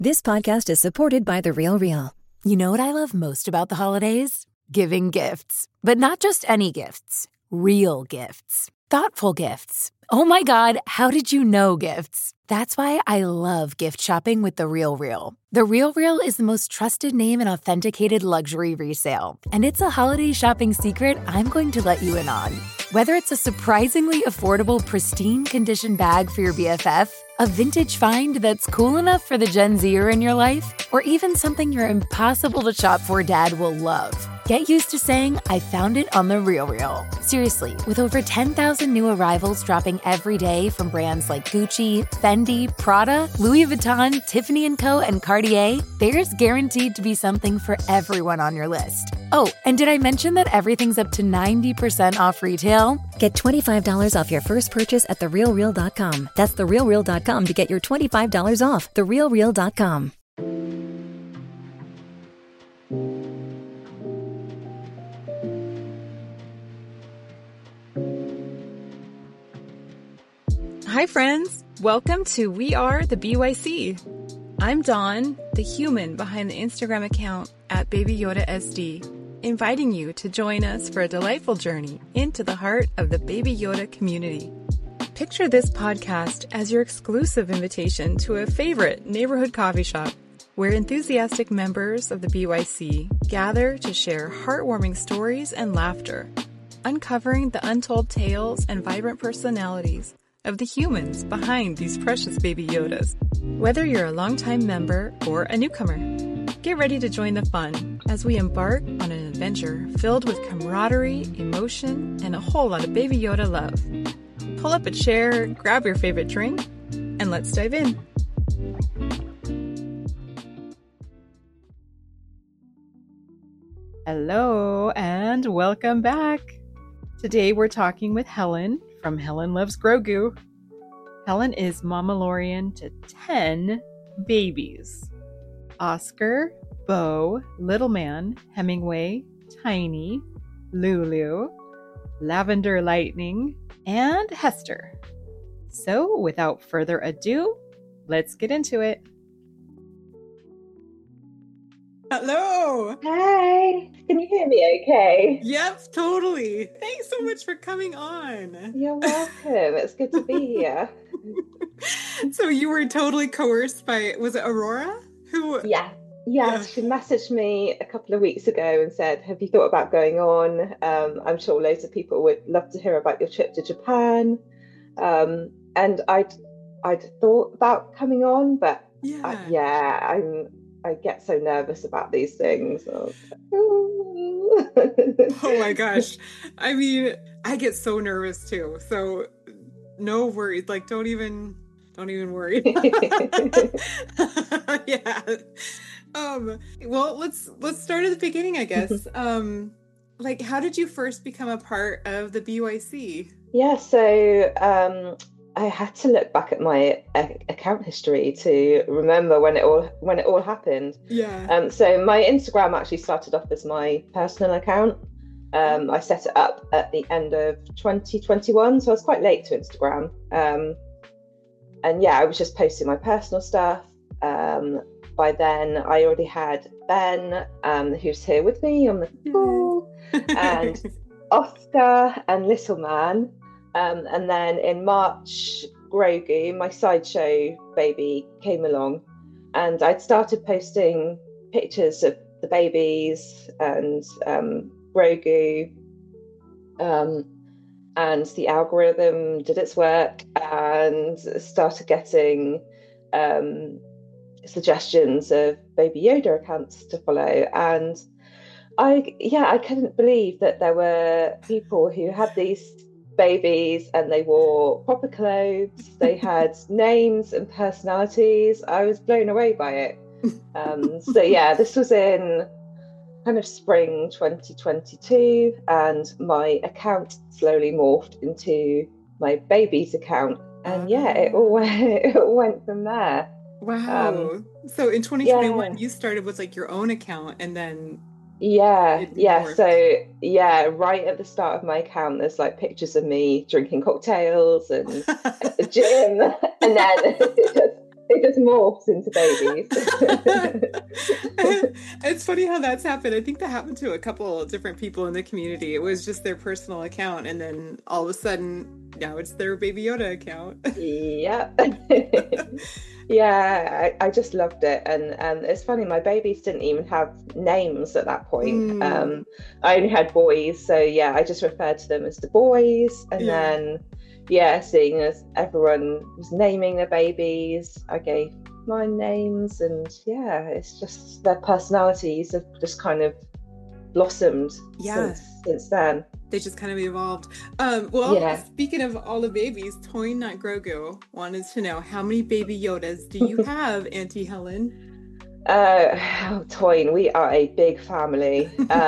This podcast is supported by The Real Real. You know what I love most about the holidays? Giving gifts. But not just any gifts. Real gifts. Thoughtful gifts. Oh my God, how did you know gifts? That's why I love gift shopping with The Real Real. The Real Real is the most trusted name in authenticated luxury resale. And it's a holiday shopping secret I'm going to let you in on. Whether it's a surprisingly affordable, pristine condition bag for your BFF, a vintage find that's cool enough for the Gen Zer in your life, or even something your impossible to shop for dad will love. Get used to saying, I found it on The Real Real. Seriously, with over 10,000 new arrivals dropping every day from brands like Gucci, Fendi, Prada, Louis Vuitton, Tiffany & Co., and Cartier, there's guaranteed to be something for everyone on your list. Oh, and did I mention that everything's up to 90% off retail? Get $25 off your first purchase at TheRealReal.com. That's TheRealReal.com to get your $25 off. TheRealReal.com. Hi friends, welcome to We Are the BYC. I'm Dawn, the human behind the Instagram account at Baby Yoda SD, inviting you to join us for a delightful journey into the heart of the Baby Yoda community. Picture this podcast as your exclusive invitation to a favorite neighborhood coffee shop where enthusiastic members of the BYC gather to share heartwarming stories and laughter, uncovering the untold tales and vibrant personalities of the humans behind these precious Baby Yodas. Whether you're a longtime member or a newcomer, get ready to join the fun as we embark on an adventure filled with camaraderie, emotion, and a whole lot of Baby Yoda love. Pull up a chair, grab your favorite drink, and let's dive in. Hello, and welcome back. Today we're talking with Helen from Helen Loves Grogu. Helen is Mamalorian to 10 babies. Oscar, Bo, Little Man, Hemingway, Tiny, Lulu, Lavender Lightning, and Hester. So without further ado, let's get into it. Hello. Hi. Can you hear me okay? Yep, totally. Thanks so much for coming on. You're welcome. It's good to be here. So you were totally coerced by, was it Aurora? Yeah. She messaged me a couple of weeks ago and said, have you thought about going on? I'm sure loads of people would love to hear about your trip to Japan. And I'd thought about coming on, but I get so nervous about these things. Oh my gosh. I mean, I get so nervous too. So no worries. Like, don't even worry. Yeah. Well, let's start at the beginning, I guess. Like, how did you first become a part of the BYC? Yeah, so I had to look back at my account history to remember when it all happened. Yeah. So my Instagram actually started off as my personal account. I set it up at the end of 2021, so I was quite late to Instagram. And yeah, I was just posting my personal stuff. By then, I already had Ben, who's here with me on the call, and Oscar and Little Man. And then in March, Grogu, my sideshow baby, came along, and I'd started posting pictures of the babies and Grogu, and the algorithm did its work and started getting suggestions of Baby Yoda accounts to follow. And I couldn't believe that there were people who had these babies and they wore proper clothes, they had names and personalities. I was blown away by it. So yeah, this was in kind of spring 2022, and my account slowly morphed into my baby's account, and yeah, it all went from there. Wow. So in 2021 you started with like your own account, and then so right at the start of my account there's like pictures of me drinking cocktails and at the gym, and then it just morphs into babies. It's funny how that's happened. I think that happened to a couple different people in the community. It was just their personal account, and then all of a sudden, now it's their Baby Yoda account. Yeah. Yeah, I just loved it. And it's funny, my babies didn't even have names at that point. I only had boys, so yeah, I just referred to them as the boys. And then seeing as everyone was naming their babies, I gave mine names. And yeah, it's just their personalities have just kind of blossomed since then. They just kind of evolved. Speaking of all the babies, Toyn Not Grogu wanted to know, how many Baby Yodas do you have, Auntie Helen? Toyn, we are a big family.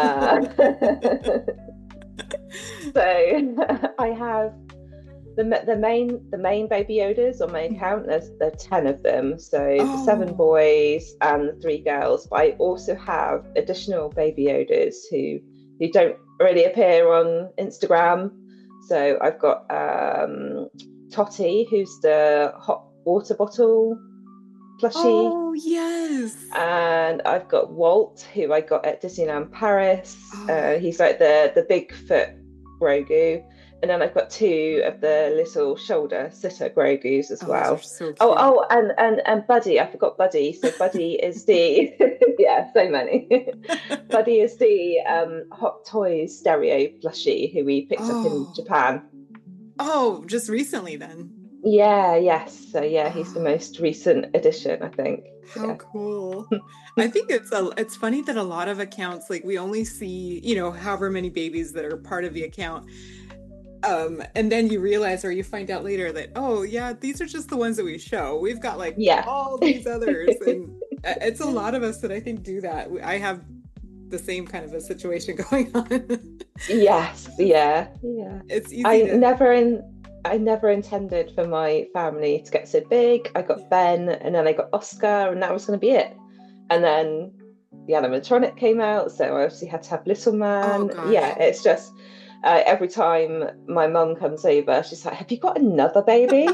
So I have the main Baby Yodas on my account. There's 10 of them, so 7 boys and 3 girls. But I also have additional Baby Yodas who don't really appear on Instagram. So I've got Totty, who's the hot water bottle plushie. Oh yes. And I've got Walt, who I got at Disneyland Paris. He's like the Bigfoot Grogu. And then I've got 2 of the little shoulder sitter Grogus as well. So and Buddy, I forgot Buddy. So Buddy is the so many. Buddy is the Hot Toys stereo plushie who we picked up in Japan. Oh, just recently then. Yes. So he's the most recent addition, I think. How cool. I think it's funny that a lot of accounts, like, we only see, however many babies that are part of the account. And then you realize, or you find out later that, these are just the ones that we show. We've got all these others. And it's a lot of us that I think do that. I have the same kind of a situation going on. Yes. Yeah. It's easy. I never intended for my family to get so big. I got Ben, and then I got Oscar, and that was going to be it. And then the animatronic came out, so I obviously had to have Little Man. It's just... every time my mum comes over, she's like, "Have you got another baby?"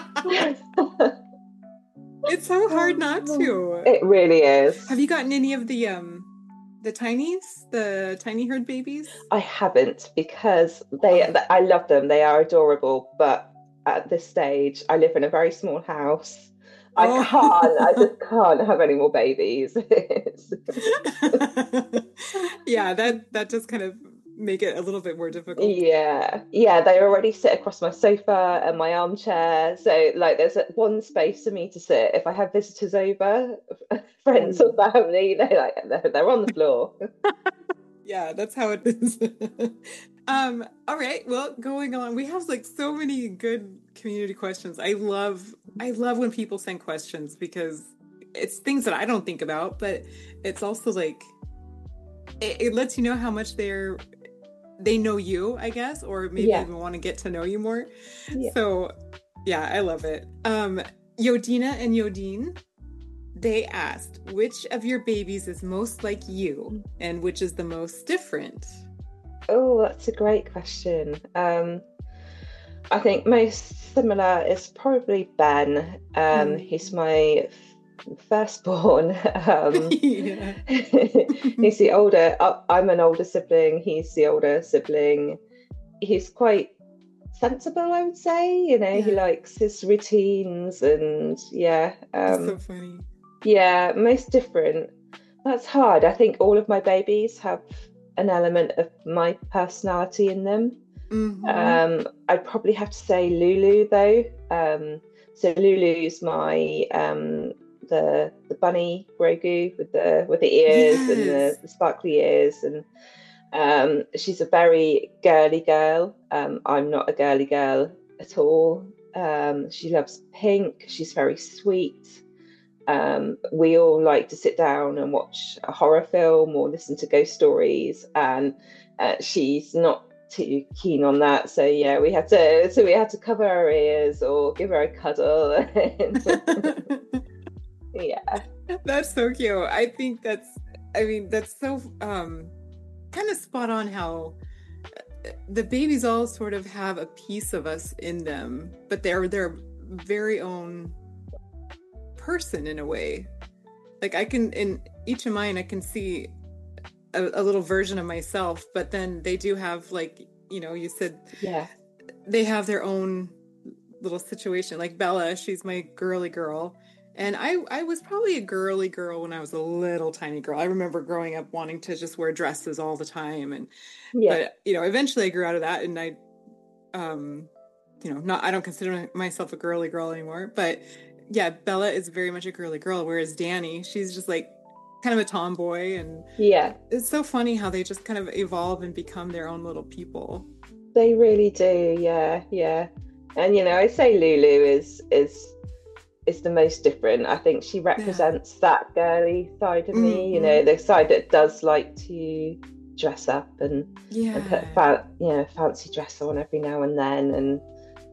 It's so hard not to. It really is. Have you gotten any of the tinies, the tiny herd babies? I haven't, because I love them. They are adorable, but at this stage, I live in a very small house. I just can't have any more babies. Yeah, that just kind of make it a little bit more difficult. Yeah, they already sit across my sofa and my armchair, so there's one space for me to sit. If I have visitors over, friends or family, they're on the floor. Yeah, that's how it is. All right, well, going on, we have so many good community questions. I love when people send questions, because it's things that I don't think about, but it's also it lets you know how much they know you, I guess, or maybe even want to get to know you more. Yeah. So, I love it. Yodina and Yodine, they asked, which of your babies is most like you, and which is the most different? Oh, that's a great question. I think most similar is probably Ben. He's my firstborn. He's the older. I'm an older sibling. He's the older sibling. He's quite sensible, I would say. He likes his routines, and That's so funny. Yeah, most different. That's hard. I think all of my babies have an element of my personality in them. Mm-hmm. I'd probably have to say Lulu, though. So Lulu's my the bunny Grogu with the ears and the sparkly ears, and she's a very girly girl. I'm not a girly girl at all. She loves pink. She's very sweet. We all like to sit down and watch a horror film or listen to ghost stories, and she's not too keen on that. So we had to cover our ears or give her a cuddle. Yeah, that's so cute. I think that's so kind of spot on, how the babies all sort of have a piece of us in them, but they're their very own person in a way. Like I can, in each of mine, I can see a little version of myself, but then they do have, like, you know, you said, yeah, they have their own little situation. Like Bella, she's my girly girl. And I was probably a girly girl when I was a little tiny girl. I remember growing up wanting to just wear dresses all the time. And, but, you know, eventually I grew out of that, and I, you know, I don't consider myself a girly girl anymore, but yeah, Bella is very much a girly girl. Whereas Danny, she's just like kind of a tomboy. And yeah, it's so funny how they just kind of evolve and become their own little people. They really do. Yeah. Yeah. And, you know, I say Lulu is the most different. I think she represents that girly side of me, you know, the side that does like to dress up and put fancy dress on every now and then, and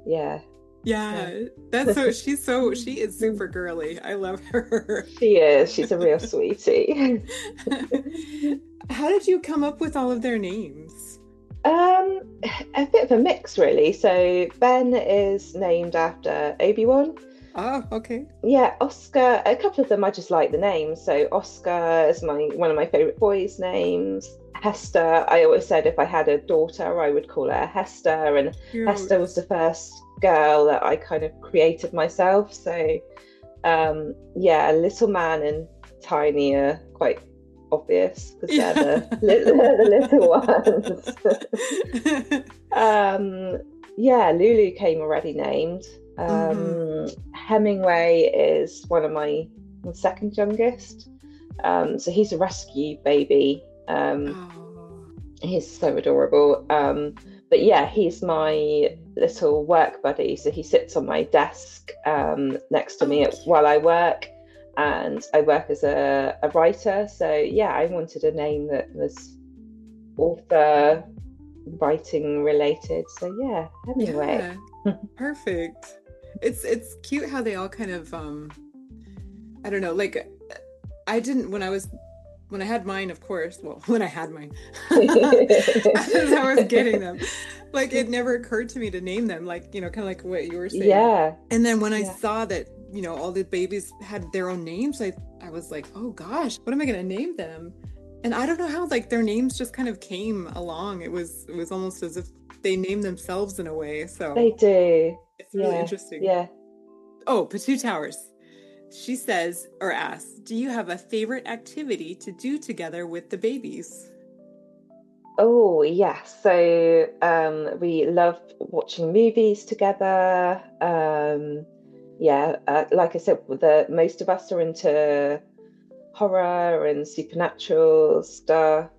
that's so she is super girly. I love her. She's a real sweetie. How did you come up with all of their names? A bit of a mix, really. So Ben is named after Obi-Wan. Oh, okay. Yeah, Oscar, a couple of them I just like the names. So Oscar is one of my favourite boys' names. Hester, I always said if I had a daughter, I would call her Hester. And Hester was the first girl that I kind of created myself. So, Little Man and Tiny are quite obvious because they're the little ones. Lulu came already named. Hemingway is one of my second youngest, so he's a rescue baby. He's so adorable, but yeah, he's my little work buddy, so he sits on my desk next to me while I work, and I work as a writer. So yeah, I wanted a name that was author writing related, so yeah, Hemingway. Perfect. It's cute how they all kind of I don't know, like I didn't when I had mine, of course, when I had mine as I was getting them, like it never occurred to me to name them, like, you know, kind of like what you were saying. And then when I saw that, you know, all the babies had their own names, I was like, oh gosh, what am I gonna name them? And I don't know how, like, their names just kind of came along. It was almost as if they named themselves in a way. So they do. It's really interesting. Yeah. Oh, Patu Towers. She says, or asks, do you have a favorite activity to do together with the babies? Oh, yeah. So we love watching movies together. Like I said, most of us are into horror and supernatural stuff.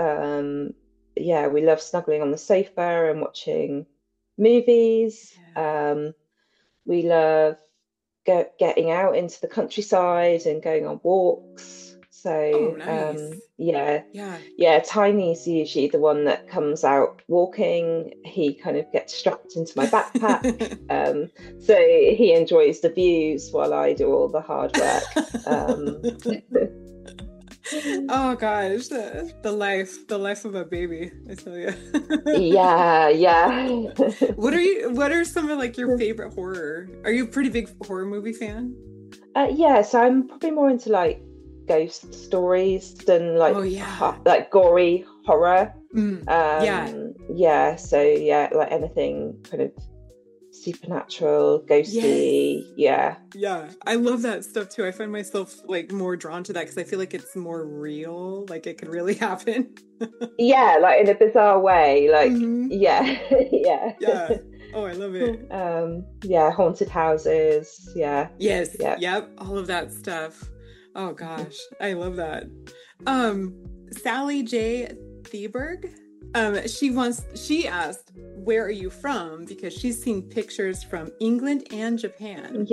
We love snuggling on the sofa and watching movies. We love getting out into the countryside and going on walks. So nice. Tiny's usually the one that comes out walking. He kind of gets strapped into my backpack, so he enjoys the views while I do all the hard work. Oh gosh, the life of a baby, I tell you. yeah. What are some of, like, your favorite horror? Are you a pretty big horror movie fan? So I'm probably more into like ghost stories than like like gory horror. So like anything kind of supernatural, ghosty. Yeah, I love that stuff too. I find myself like more drawn to that because I feel like it's more real, like it could really happen. Like in a bizarre way, like yeah. Oh, I love it. Haunted houses. All of that stuff. Oh gosh, I love that. Sally J. Theberg, she asked, where are you from? Because she's seen pictures from England and Japan.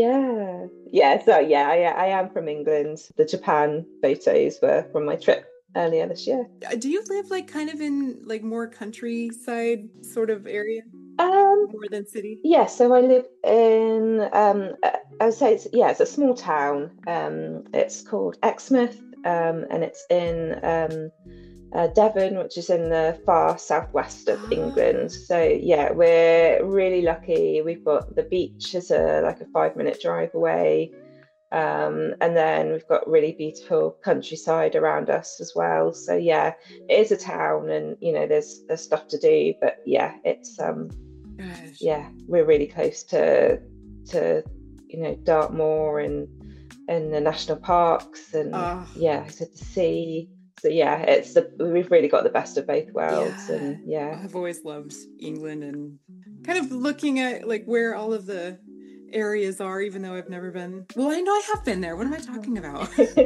I am from England. The Japan photos were from my trip earlier this year. Do you live like kind of in like more countryside sort of area? More than city? Yeah, so I live in I would say it's a small town. It's called Exmouth, and it's in Devon, which is in the far southwest of England. So yeah, we're really lucky. We've got the beach is like a 5-minute drive away. And then we've got really beautiful countryside around us as well. So yeah, it is a town, and there's stuff to do, but yeah, it's Gosh. yeah, we're really close to Dartmoor and the national parks, and yeah, so the sea. So yeah, we've really got the best of both worlds. Yeah. And yeah, I've always loved England, and kind of looking at like where all of the areas are, even though I've never been. Well, I know I have been there. What am I talking about?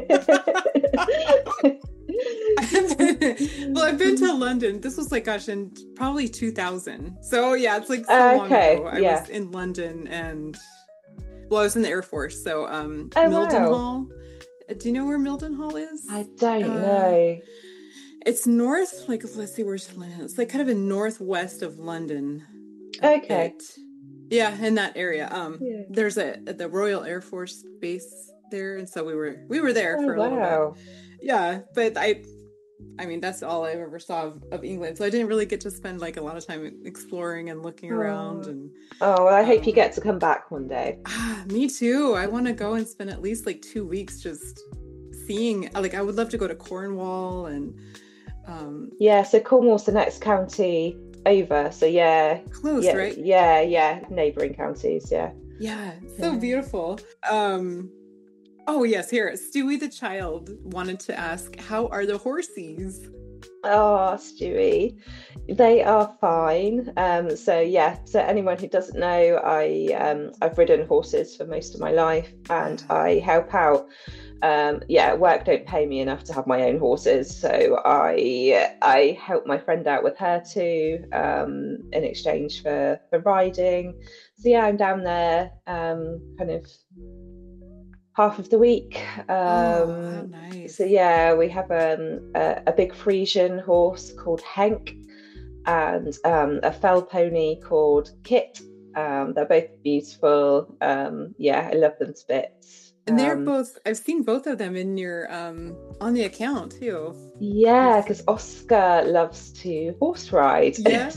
I've been to London. This was like, gosh, in probably 2000. So yeah, it's like so long ago. I was in London, and I was in the Air Force. So Mildenhall. Do you know where Mildenhall is? I don't know. It's north, like, let's see, where's London? It's like kind of in northwest of London. Okay. Yeah, in that area. There's the Royal Air Force Base there, and so we were there for a little bit. Yeah, but I mean, that's all I ever saw of England. So I didn't really get to spend like a lot of time exploring and looking around. And well, I hope you get to come back one day. Me too. I want to go and spend at least like 2 weeks just seeing. Like, I would love to go to Cornwall and. Yeah, so Cornwall's the next county over. So yeah, close, yeah, right? Yeah, neighbouring counties. Yeah. Yeah, so beautiful. Oh, yes, here. Stewie the child wanted to ask, how are the horsies? Oh, Stewie. They are fine. So anyone who doesn't know, I've ridden horses for most of my life, and I help out. Work don't pay me enough to have my own horses. So I help my friend out with her too, in exchange for riding. So yeah, I'm down there kind of half of the week. How nice. So yeah, we have a big Frisian horse called Henk, and a fell pony called Kit. They're both beautiful. I love them to bits. And they're both, I've seen both of them in your on the account too. Yeah, because Oscar loves to horse ride. Yeah.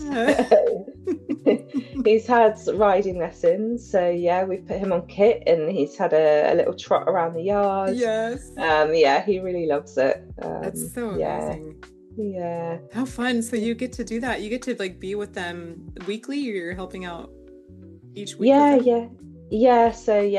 He's had riding lessons, so yeah, we've put him on Kit, and he's had a little trot around the yard. Yes. He really loves it. That's so amazing. Yeah. How fun. So you get to do that. You get to like be with them weekly, or you're helping out each week? Yeah.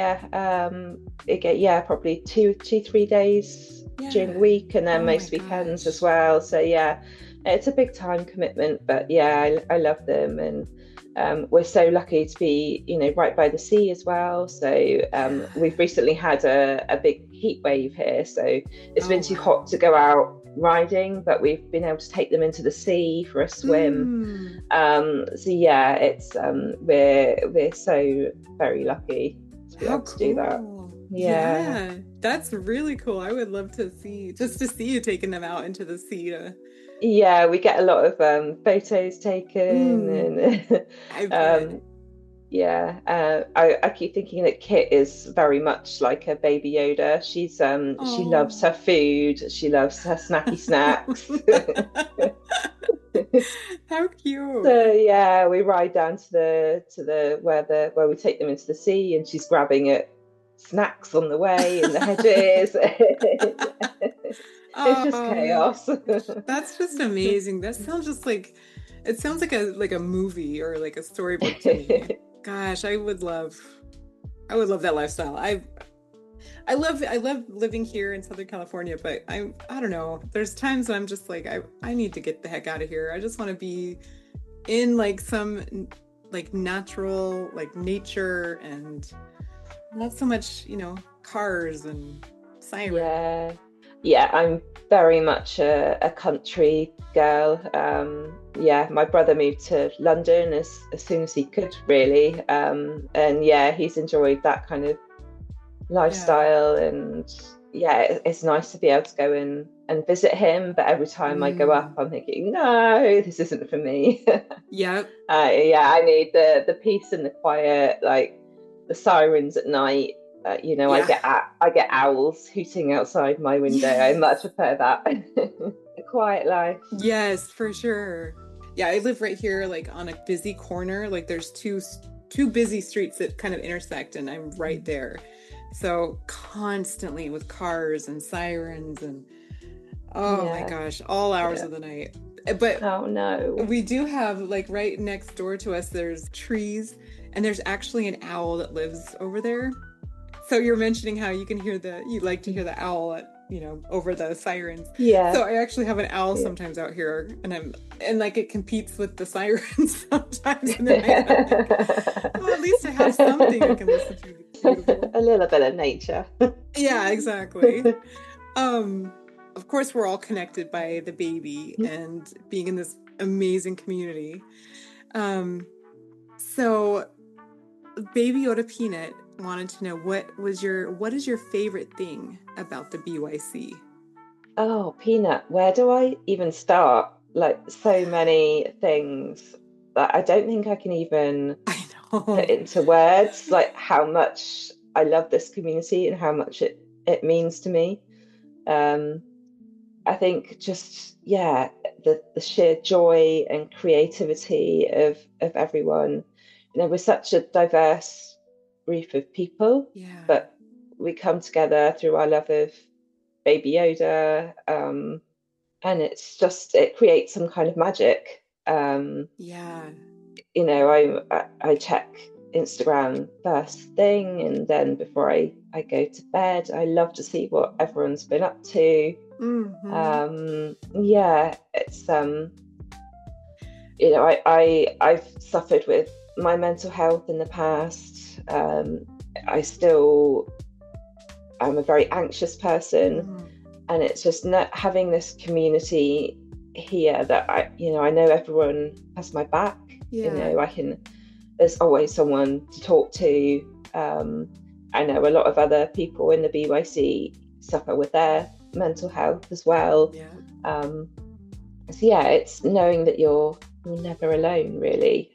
So probably 2-3 days during the week, and then most weekends as well. So yeah, it's a big time commitment, but yeah, I love them, and we're so lucky to be, right by the sea as well. So we've recently had a big heat wave here, so it's been too hot to go out riding, but we've been able to take them into the sea for a swim. So yeah, it's we're so very lucky to be able to do that. Yeah, that's really cool. I would love to see you taking them out into the sea. Yeah, we get a lot of photos taken, and I keep thinking that Kit is very much like a baby Yoda. She loves her food. She loves her snacky snacks. How cute. So yeah, we ride down to the where we take them into the sea, and she's grabbing at snacks on the way in the hedges. It's just chaos. That's just amazing. That sounds just like, it sounds like a movie or like a storybook to me. Gosh, I would love that lifestyle. I love living here in Southern California, but I don't know. There's times when I'm just like, I need to get the heck out of here. I just want to be in like some like natural, like nature, and not so much, cars and sirens. Yeah, I'm very much a country girl. My brother moved to London as soon as he could, really. And yeah, he's enjoyed that kind of lifestyle. And yeah, it's nice to be able to go and visit him. But every time I go up, I'm thinking, no, this isn't for me. Yeah. I need the peace and the quiet, like the sirens at night. I get owls hooting outside my window. I much prefer that. A quiet life. Yes, for sure. Yeah, I live right here, like on a busy corner. Like there's two busy streets that kind of intersect, and I'm right there. So constantly with cars and sirens and oh my gosh, all hours of the night. But oh no, we do have, like, right next door to us, there's trees, and there's actually an owl that lives over there. So you're mentioning how you like to hear the owl at, over the sirens. Yeah. So I actually have an owl sometimes out here, and like it competes with the sirens sometimes. And then well, at least I have something I can listen to. A little bit of nature. Yeah, exactly. Of course, we're all connected by the baby and being in this amazing community. So Baby Yoda Peanut wanted to know what is your favorite thing about the BYC? Oh, Peanut, where do I even start? Like, so many things that I don't think I can even put into words, like how much I love this community and how much it means to me. I think just, the sheer joy and creativity of everyone. We're such a diverse group of people, but we come together through our love of Baby Yoda, and it creates some kind of magic. I check Instagram first thing, and then before I go to bed, I love to see what everyone's been up to. It's I've suffered with my mental health in the past. I'm a very anxious person, and it's just not having this community here that I know everyone has my back. There's always someone to talk to. I know a lot of other people in the BYC suffer with their mental health as well. It's knowing that you're never alone, really.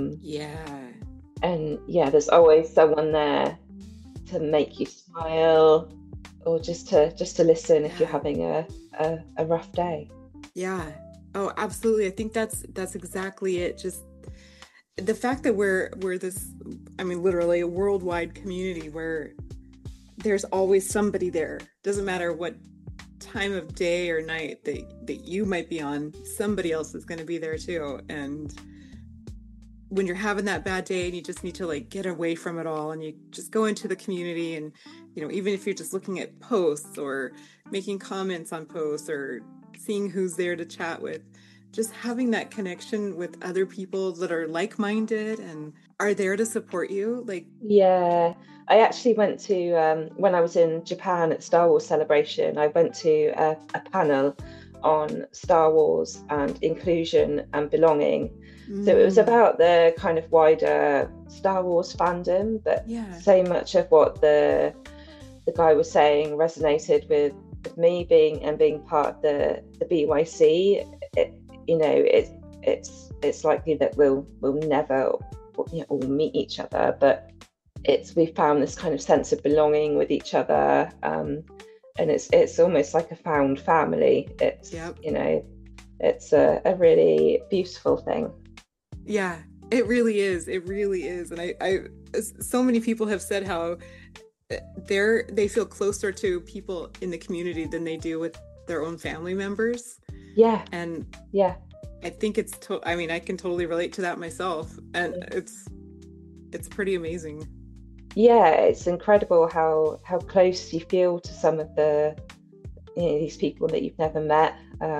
There's always someone there to make you smile, or just to listen if you're having a rough day. Oh, absolutely. I think that's exactly it. Just the fact that we're this, literally a worldwide community where there's always somebody there. Doesn't matter what time of day or night that you might be on, somebody else is going to be there too. And when you're having that bad day and you just need to, like, get away from it all, and you just go into the community, and even if you're just looking at posts or making comments on posts or seeing who's there to chat with, just having that connection with other people that are like-minded and are there to support you. I actually went to, when I was in Japan at Star Wars Celebration, I went to a panel on Star Wars and inclusion and belonging. So it was about the kind of wider Star Wars fandom, but so much of what the guy was saying resonated with me being part of the BYC. It's likely that we'll never all meet each other, but we found this kind of sense of belonging with each other, and it's almost like a found family. It's a really beautiful thing. Yeah, it really is. It really is. And I so many people have said how they feel closer to people in the community than they do with their own family members. And I think I can totally relate to that myself, and it's pretty amazing. It's incredible how close you feel to some of the these people that you've never met.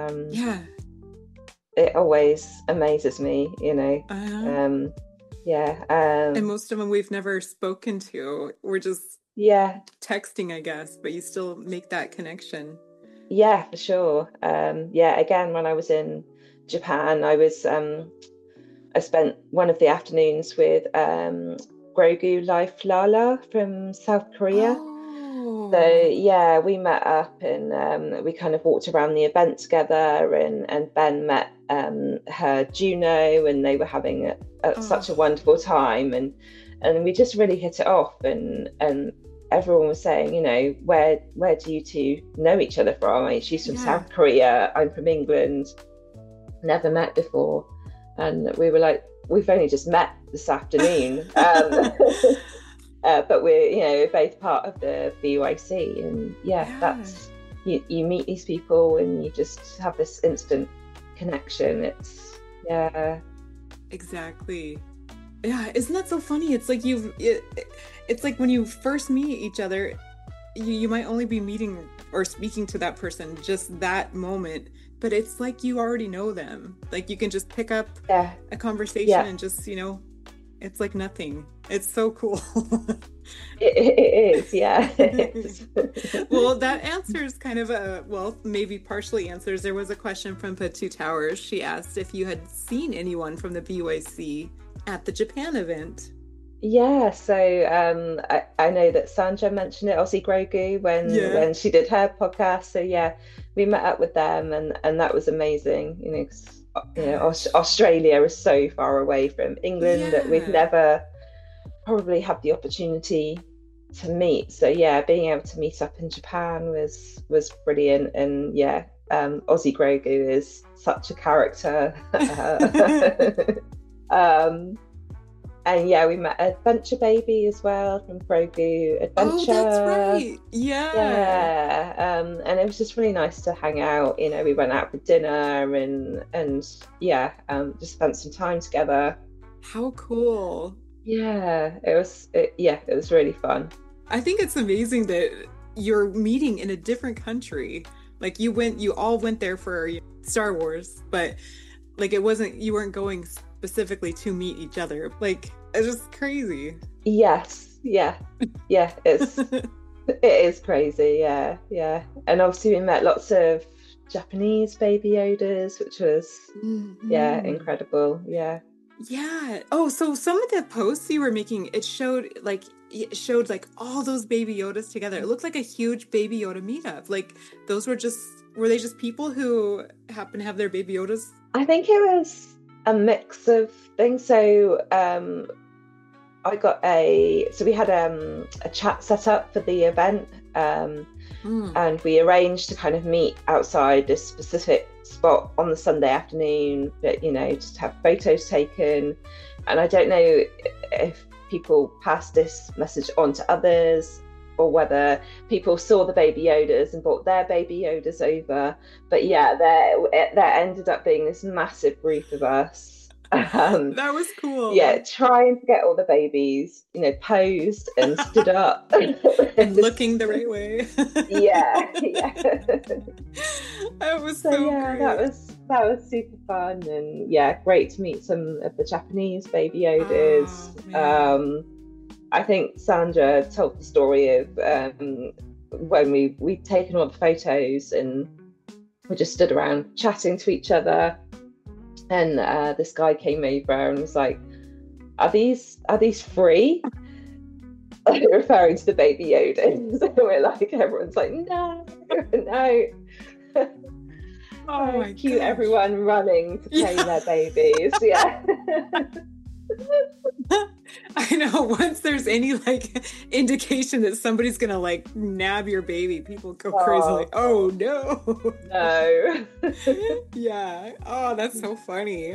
It always amazes me, and most of them we've never spoken to. We're just texting, I guess, but you still make that connection. For sure. Again, when I was in Japan, I spent one of the afternoons with Grogu Life Lala from South Korea. So we met up, and we kind of walked around the event together, and Ben met her Juno, and they were having such a wonderful time, and we just really hit it off, and everyone was saying, where do you two know each other from? She's from South Korea, I'm from England, never met before. And we were like, we've only just met this afternoon. but we're both part of the BYC, and that's you meet these people and you just have this instant connection. It's exactly. Yeah, isn't that so funny? It's like it's like when you first meet each other, you might only be meeting or speaking to that person just that moment, but it's like you already know them. Like you can just pick up a conversation and just, it's like nothing. It's so cool. It is, yeah. Well, that answers kind of maybe partially answers. There was a question from Patu Towers. She asked if you had seen anyone from the BYC at the Japan event. Yeah, so I know that Sandra mentioned it, Aussie Grogu, when she did her podcast. So we met up with them, and that was amazing. 'Cause, Australia is so far away from England that we've never probably had the opportunity to meet. So being able to meet up in Japan was brilliant. And Aussie Grogu is such a character. And we met Adventure Baby as well from Grogu Adventure. Oh, that's right. Yeah. And it was just really nice to hang out. We went out for dinner and just spent some time together. How cool. Yeah, it was really fun. I think it's amazing that you're meeting in a different country. Like you all went there for Star Wars, but like you weren't going specifically to meet each other. Like it's just crazy. Yes, it is crazy. Yeah, and obviously we met lots of Japanese Baby Yodas, which was incredible. Yeah. Oh, so some of the posts you were making, it showed like all those Baby Yodas together. It looked like a huge Baby Yoda meetup. Like those were they just people who happen to have their Baby Yodas? I think it was a mix of things. So we had a chat set up for the event, and we arranged to kind of meet outside this specific spot on the Sunday afternoon, but just to have photos taken. And I don't know if people passed this message on to others or whether people saw the Baby Yodas and brought their Baby Yodas over, but there ended up being this massive group of us. That was cool. Trying to get all the babies, posed and stood up and looking the right way. That was so great. That was super fun, and great to meet some of the Japanese Baby Yodas. I think Sandra told the story of when we'd taken all the photos and we just stood around chatting to each other. And this guy came over and was like, "Are these free?" Referring to the Baby Yoda. So we're like, everyone's like, "No." Oh my cute! gosh. Everyone running to play their babies. Yeah. I know. Once there's any indication that somebody's gonna nab your baby, people go crazy. Like, oh no. No. Yeah. Oh, that's so funny.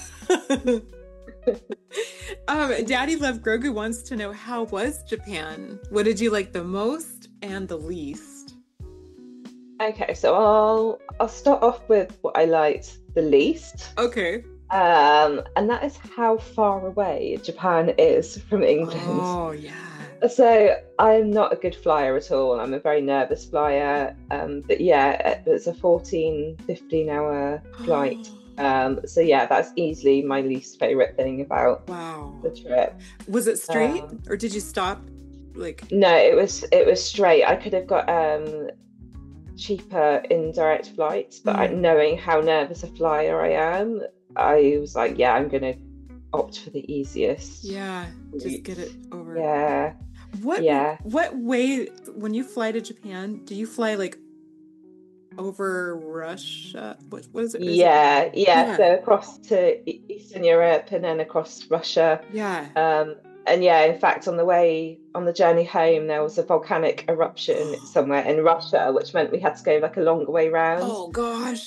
Daddy Love Grogu wants to know, how was Japan? What did you like the most and the least? Okay, so I'll start off with what I liked the least. Okay. And that is how far away Japan is from England. Oh, yeah. So I'm not a good flyer at all. I'm a very nervous flyer. But it's a 15 hour flight. So that's easily my least favorite thing about the trip. Was it straight or did you stop? No, it was straight. I could have got cheaper indirect flights, but knowing how nervous a flyer I am, I was like, I'm going to opt for the easiest. Yeah, just get it over. Yeah. What way, when you fly to Japan, do you fly over Russia? What is it? Yeah. So across to Eastern Europe and then across Russia. Yeah. And in fact, on the journey home, there was a volcanic eruption somewhere in Russia, which meant we had to go a longer way round. Oh gosh.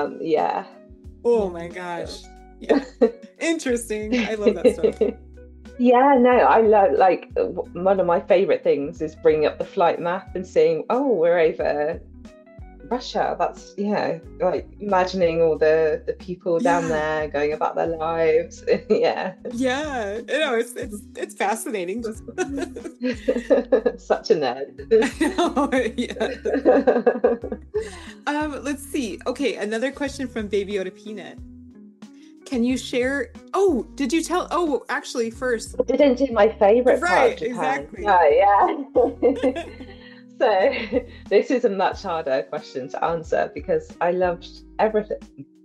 Yeah. Oh my gosh. Yeah. Interesting. I love that stuff. Yeah, no, I love one of my favorite things is bringing up the flight map and seeing, oh, we're over Russia. That's yeah, like imagining all the people down Yeah. there going about their lives. Yeah. Yeah, you know, it's fascinating. Just Such a nerd. yeah. Let's see. Okay, another question from Baby Yoda Peanut. Can you share? Oh, did you tell? Oh, actually, first. I didn't do my favorite part Right, of Japan. exactly. No, yeah. So this is a much harder question to answer because I loved everything.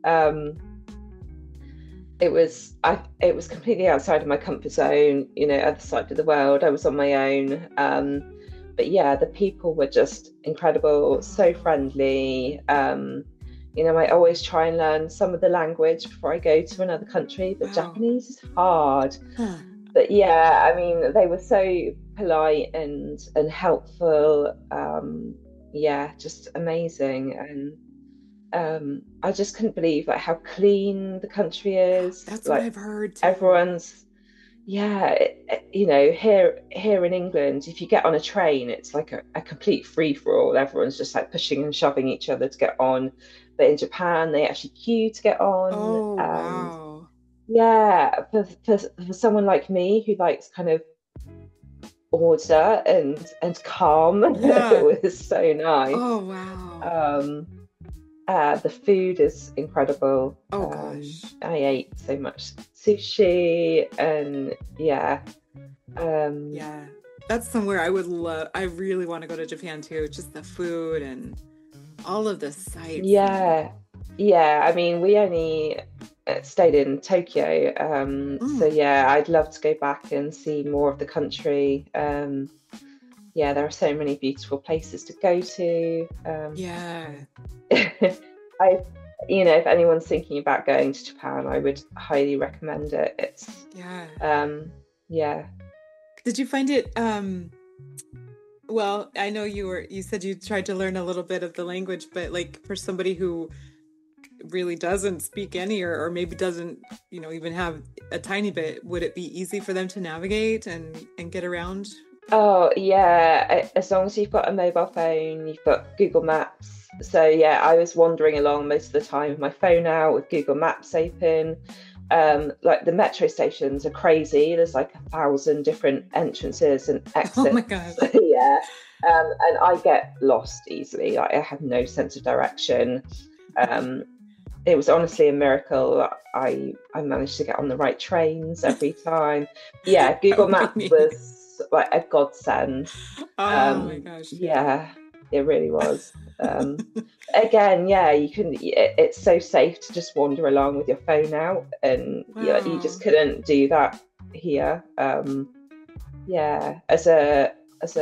It was completely outside of my comfort zone, you know, other side of the world. I was on my own. But yeah, the people were just incredible, so friendly. You know, I always try and learn some of the language before I go to another country, but Wow. Japanese is hard. Huh. But yeah, I mean, they were so polite and helpful. Yeah, just amazing. And I just couldn't believe like how clean the country is. That's like what I've heard too. everyone's, yeah, you know, here in England, if you get on a train, it's like a complete free for all. Everyone's just like pushing and shoving each other to get on. But in Japan, they actually queue to get on. Oh, And wow. yeah, for someone like me who likes kind of order and calm, Yeah. it was so nice. Oh, wow. The food is incredible. Oh, gosh. I ate so much sushi and yeah. Yeah. That's somewhere I would love. I really want to go to Japan too. Just the food and all of the sights. Yeah. Yeah. I mean, we only stayed in Tokyo. So yeah, I'd love to go back and see more of the country. Yeah, there are so many beautiful places to go to. Yeah. You know, if anyone's thinking about going to Japan, I would highly recommend it. It's yeah. Did you find it well, I know you said you tried to learn a little bit of the language, but like for somebody who really doesn't speak any or maybe doesn't, you know, even have a tiny bit, would it be easy for them to navigate and get around? Oh yeah, as long as you've got a mobile phone, you've got Google Maps. So yeah, I was wandering along most of the time with my phone out with Google Maps open. Like the metro stations are crazy. There's like 1,000 different entrances and exits. Oh my God. Yeah. And I get lost easily. Like, I have no sense of direction. It was honestly a miracle. I managed to get on the right trains every time. Yeah, Google Maps was like a godsend. Oh my gosh. Yeah, it really was. Again, yeah, you can. It's so safe to just wander along with your phone out, and Wow. you just couldn't do that here. Yeah, as a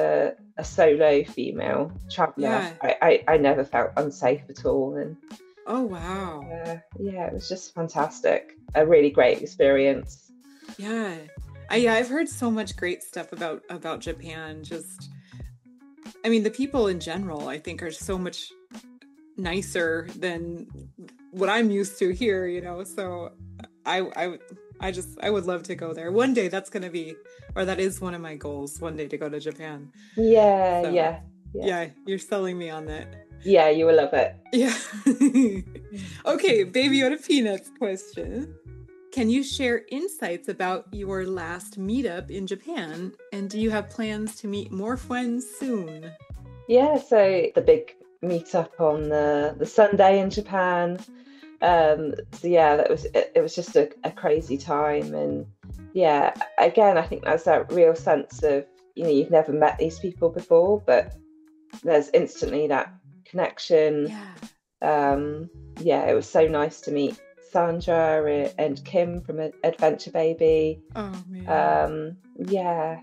solo female traveller, Yeah. I never felt unsafe at all, and Oh wow. yeah, it was just fantastic. A really great experience. Yeah. I've heard so much great stuff about Japan. Just, I mean, the people in general, I think, are so much nicer than what I'm used to here, you know. So I would love to go there one day. That's going to be, or that is one of my goals, one day to go to Japan. Yeah, So, yeah. Yeah, you're selling me on that. Yeah, you will love it. Yeah. Okay, Baby Yoda Peanuts question. Can you share insights about your last meetup in Japan? And do you have plans to meet more friends soon? Yeah, so the big meetup on the Sunday in Japan. So yeah, it was just a crazy time, and yeah, again, I think there's that real sense of, you know, you've never met these people before, but there's instantly that connection. Yeah, it was so nice to meet Sandra and Kim from Adventure Baby. Oh man. Yeah,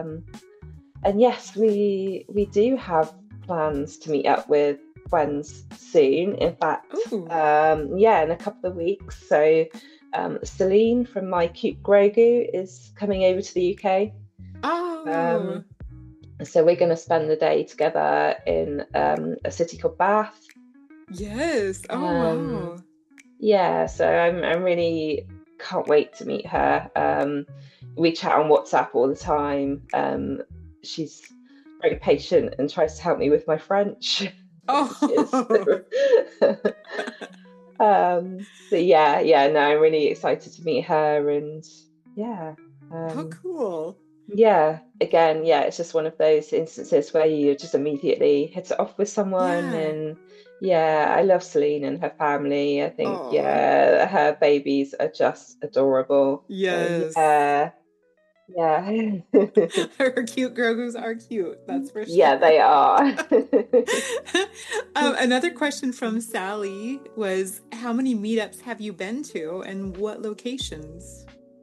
and yes, we do have plans to meet up with friends soon. In fact, yeah, in a couple of weeks. So Celine from My Cute Grogu is coming over to the UK. Oh. So we're going to spend the day together in a city called Bath. Yes. Oh wow. Yeah, so I'm really can't wait to meet her. we chat on WhatsApp all the time. She's very patient and tries to help me with my French. Oh. So yeah, no, I'm really excited to meet her, and yeah. How cool. Yeah, again, yeah, it's just one of those instances where you just immediately hit it off with someone. Yeah. And yeah, I love Celine and her family. I think, Aw. yeah, her babies are just adorable. Yes. So, yeah. Her cute Grogus are cute, that's for sure. Yeah, they are. Another question from Sally was, how many meetups have you been to and what locations?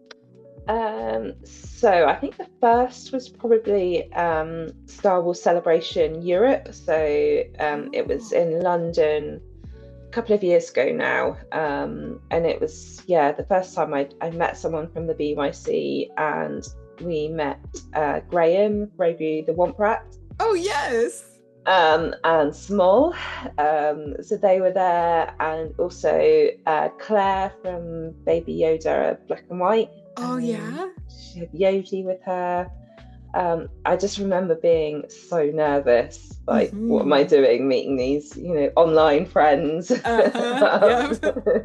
So I think the first was probably Star Wars Celebration Europe. So it was in London a couple of years ago now. And it was, the first time I met someone from the BYC, and we met Graham, Grogu the Womp Rat. Oh, yes. And Small. So they were there, and also Claire from Baby Yoda Black and White. Oh, yeah? She had Yogi with her. I just remember being so nervous. Like, what am I doing meeting these, online friends? Yeah.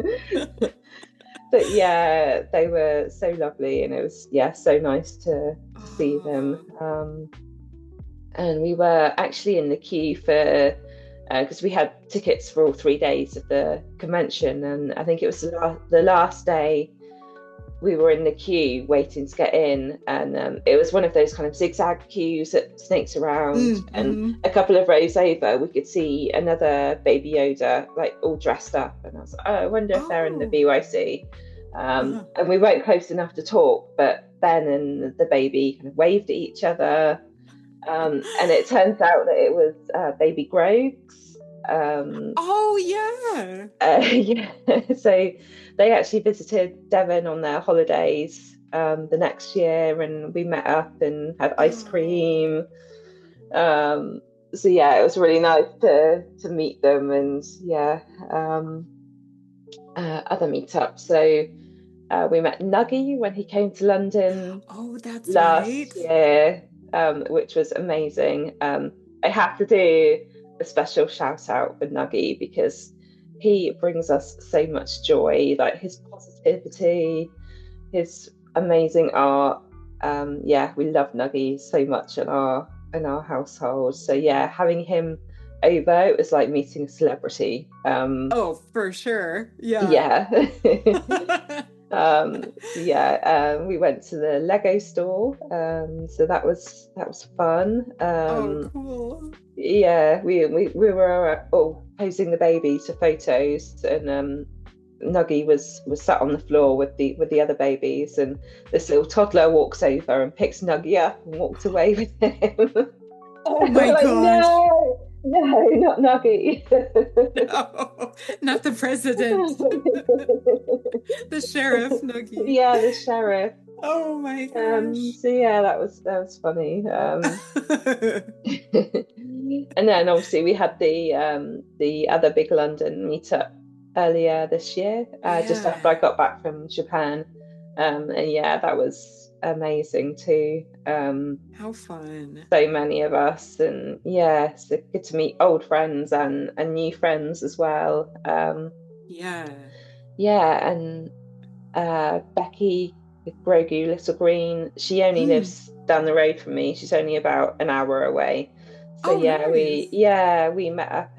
But yeah, they were so lovely, and it was, so nice to see them. And we were actually in the queue for, because we had tickets for all 3 days of the convention, and I think it was the last day we were in the queue waiting to get in, and it was one of those kind of zigzag queues that snakes around, and a couple of rows over we could see another Baby Yoda, like all dressed up, and I was like, I wonder if they're in the BYC. And we weren't close enough to talk, but Ben and the baby kind of waved at each other, and it turns out that it was Baby Grogs. So they actually visited Devon on their holidays the next year, and we met up and had ice cream. So yeah, it was really nice to meet them, and other meetups. So we met Nuggy when he came to London. Oh, that's last right. year, which was amazing. I have to do a special shout out for Nuggy, because he brings us so much joy, like his positivity, his amazing art. We love Nuggy so much in our household. So yeah, having him over, it was like meeting a celebrity. Oh, for sure. Yeah. We went to the Lego store, so that was fun. Oh, cool. Yeah, we were all posing the baby to photos, and Nuggy was sat on the floor with the other babies, and this little toddler walks over and picks Nuggy up and walked away with him. Oh my gosh! No, not Nuggy. No, not the president. The sheriff, Nuggy. Yeah, the sheriff. Oh my gosh. So yeah, that was funny. And then obviously we had the other big London meetup earlier this year, just after I got back from Japan. And yeah, that was amazing too. How fun. So many of us, and yeah, so good to meet old friends and new friends as well. And Becky Grogu Little Green, she only lives down the road from me. She's only about an hour away. So nice. we met up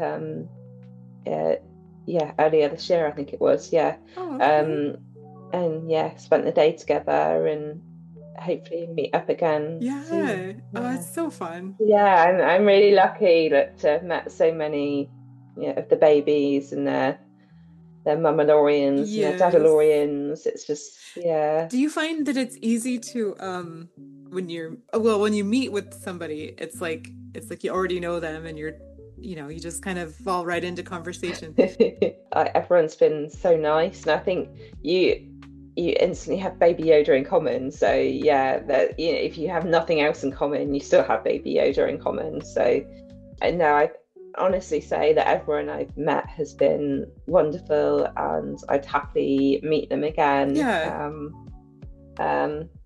earlier this year, I think it was. And spent the day together, and hopefully meet up again soon. Oh, it's so fun. I'm really lucky to have met so many of the babies and their Mummalorians and their Dadalorians. It's just Do you find that it's easy to when you meet with somebody, it's like you already know them, and you just kind of fall right into conversation? Everyone's been so nice, and I think you instantly have Baby Yoda in common. So that if you have nothing else in common, you still have Baby Yoda in common. So I honestly say that everyone I've met has been wonderful, and I'd happily meet them again.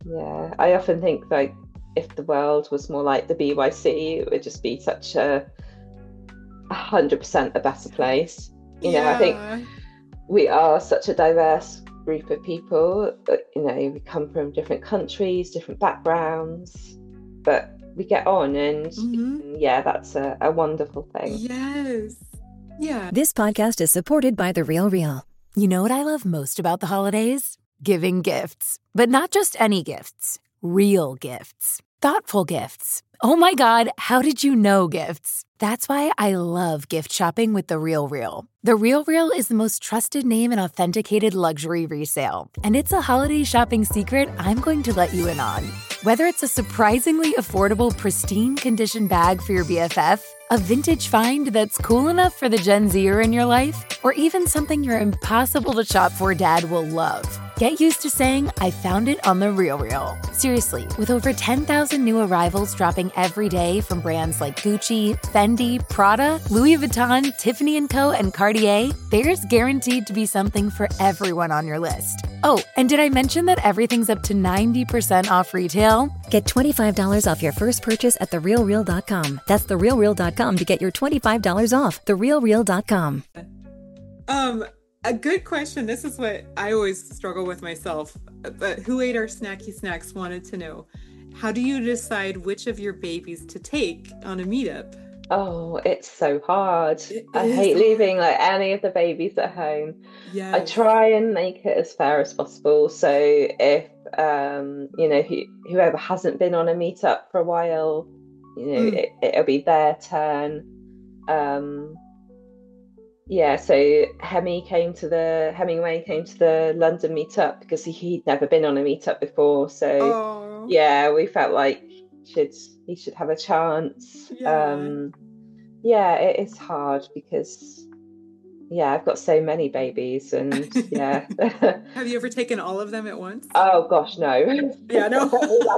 Yeah, I often think like if the world was more like the BYC, it would just be such a 100% a better place. I think Yeah. we are such a diverse group of people. We come from different countries, different backgrounds, but we get on, and Hmm. yeah, that's a wonderful thing. Yes. Yeah. This podcast is supported by The Real Real. You know what I love most about the holidays? Giving gifts. But not just any gifts. Real gifts. Thoughtful gifts. Oh my God, how did you know gifts? That's why I love gift shopping with The Real Real. The Real Real is the most trusted name in authenticated luxury resale. And it's a holiday shopping secret I'm going to let you in on. Whether it's a surprisingly affordable, pristine condition bag for your BFF, a vintage find that's cool enough for the Gen Zer in your life, or even something your impossible to shop for dad will love. Get used to saying, I found it on The Real Real. Seriously, with over 10,000 new arrivals dropping every day from brands like Gucci, Fendi, Prada, Louis Vuitton, Tiffany & Co., and Cartier, there's guaranteed to be something for everyone on your list. Oh, and did I mention that everything's up to 90% off retail? Get $25 off your first purchase at therealreal.com. That's therealreal.com to get your $25 off. Therealreal.com. A good question. This is what I always struggle with myself. But who ate our snacky snacks wanted to know. How do you decide which of your babies to take on a meetup? Oh, it's so hard. It I is hate hard. leaving like any of the babies at home. Yes. I try and make it as fair as possible. So if whoever hasn't been on a meetup for a while, it'll be their turn. So Hemingway came to the London meetup because he'd never been on a meetup before. So yeah, we felt like he should have a chance. It is hard because I've got so many babies, and yeah. Have you ever taken all of them at once? Oh gosh, no. Yeah, no.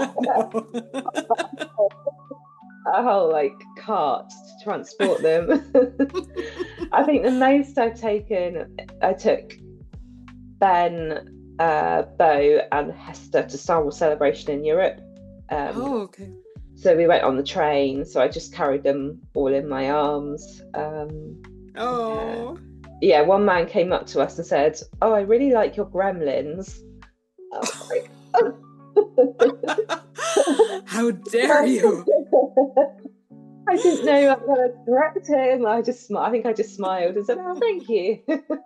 A whole cart to transport them. I think the most I took Ben, Bo, and Hester to Star Wars Celebration in Europe. Okay. So we went on the train, so I just carried them all in my arms. One man came up to us and said, "Oh, I really like your gremlins." I was like, how dare you? I didn't know I'm going to correct him. I think I just smiled and said, "Oh, thank you."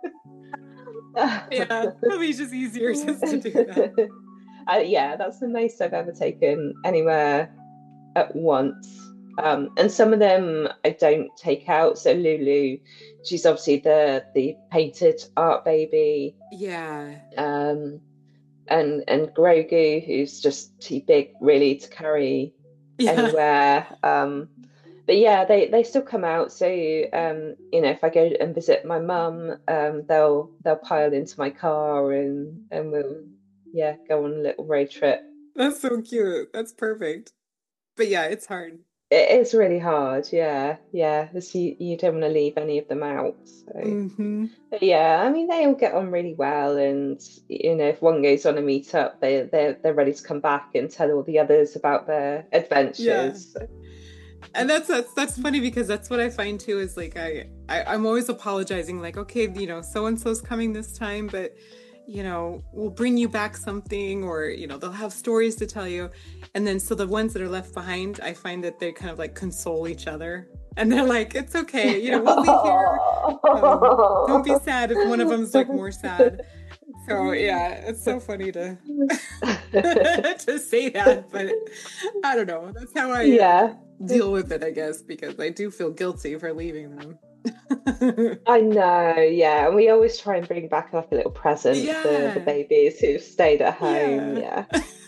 Yeah, probably just easier just to do that. That's the most I've ever taken anywhere at once. And some of them I don't take out. So Lulu, she's obviously the painted art baby. Yeah. And Grogu, who's just too big really to carry anywhere. But yeah, they still come out. So if I go and visit my mum, they'll pile into my car and we'll go on a little road trip. That's so cute. That's perfect. But yeah, it's hard. It is really hard. Yeah. You don't want to leave any of them out. So. But yeah, I mean, they all get on really well, and if one goes on a meetup, they're ready to come back and tell all the others about their adventures. Yeah. So. And that's funny, because that's what I find too, is I'm always apologizing, okay, so and so's coming this time, but we'll bring you back something, or they'll have stories to tell you. And then so the ones that are left behind, I find that they kind of console each other, and they're like, it's okay, we'll be here. Don't be sad if one of them's more sad. So yeah, it's so funny to to say that, but I don't know. That's how I deal with it, I guess, because I do feel guilty for leaving them. I know, yeah, and we always try and bring back a little present for the babies who've stayed at home. Yeah.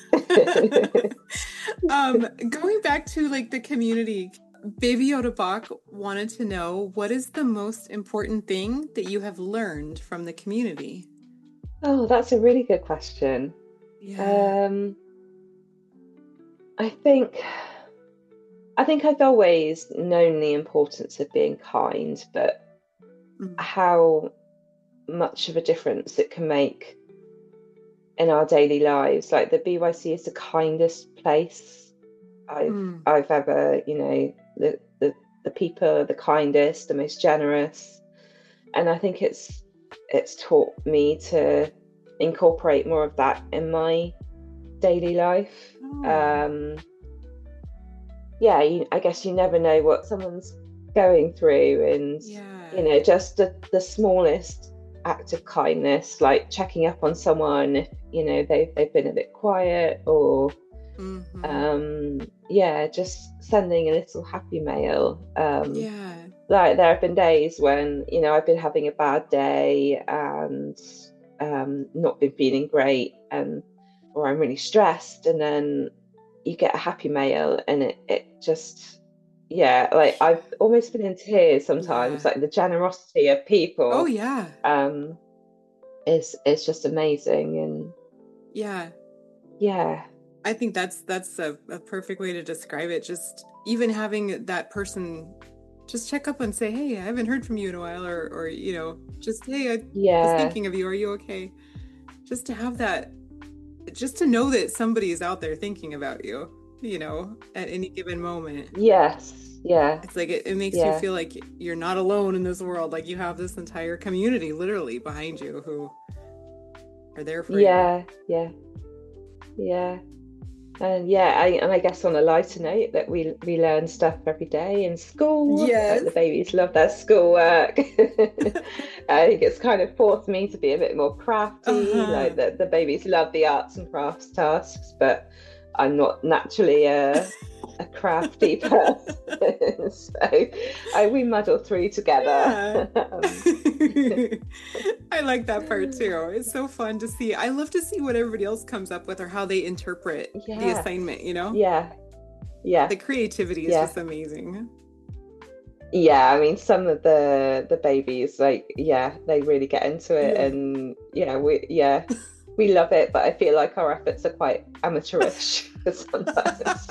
Going back to the community, Baby Yoda Bach wanted to know, what is the most important thing that you have learned from the community? Oh, that's a really good question. Yeah. I think I've always known the importance of being kind, but how much of a difference it can make in our daily lives. Like the BYC is the kindest place I've ever, the people are the kindest, the most generous, and I think it's taught me to incorporate more of that in my daily life. I guess you never know what someone's going through, and just the smallest act of kindness, like checking up on someone if they've been a bit quiet, or just sending a little happy mail. Like there have been days when I've been having a bad day and not been feeling great, or I'm really stressed, and then you get a happy mail, and it just like I've almost been in tears sometimes. Like the generosity of people is just amazing. And I think that's a perfect way to describe it. Just even having that person just check up and say, hey, I haven't heard from you in a while, or just, hey, I was thinking of you, are you okay? Just to have that, just to know that somebody is out there thinking about you, at any given moment. It's like it makes you feel like you're not alone in this world. Like you have this entire community literally behind you who are there for you. And I guess on a lighter note, that we learn stuff every day in school. Like the babies love their schoolwork. I think it's kind of forced me to be a bit more crafty. Like the babies love the arts and crafts tasks, but I'm not naturally a crafty person. So we muddle through together. I like that part too. It's so fun to see. I love to see what everybody else comes up with, or how they interpret the assignment, the creativity is just amazing. I mean, some of the babies, like they really get into it, and we love it, but I feel like our efforts are quite amateurish sometimes.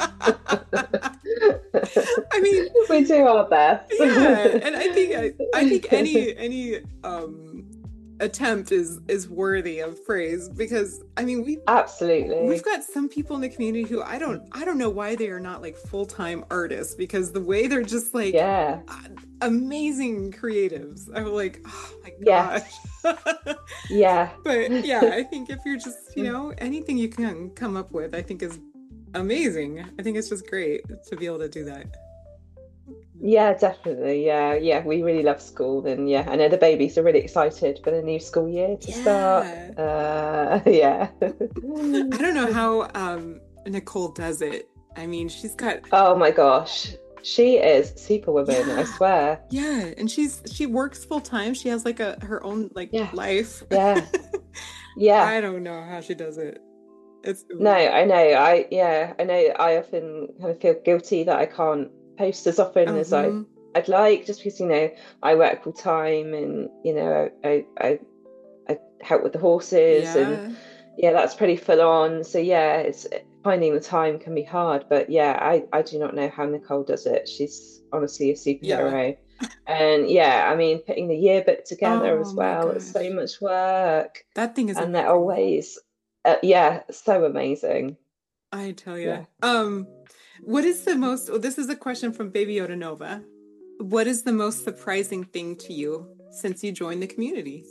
I mean, we do our best. And I think any attempt is worthy of praise, because I mean we've got some people in the community who I don't know why they are not like full-time artists, because the way they're just like amazing creatives. I'm like, oh my gosh. But I think if you're just anything you can come up with, I think is amazing. I think it's just great to be able to do that. Definitely. We really love school, and I know the babies are really excited for the new school year to start. I don't know how Nicole does it. I mean, she's got, oh my gosh, she is superwoman, I swear. And she works full time. She has like her own life. I don't know how she does it. I know. I often kind of feel guilty that I can't post as often as I'd like, just because I work full time, and I help with the horses, and that's pretty full on. So it's finding the time can be hard, but I do not know how Nicole does it. She's honestly a superhero. And I mean, putting the yearbook together as well, it's so much work. That thing is amazing. They're always so amazing. I tell you. What is the most, this is a question from Baby Yoda Nova. What is the most surprising thing to you since you joined the community?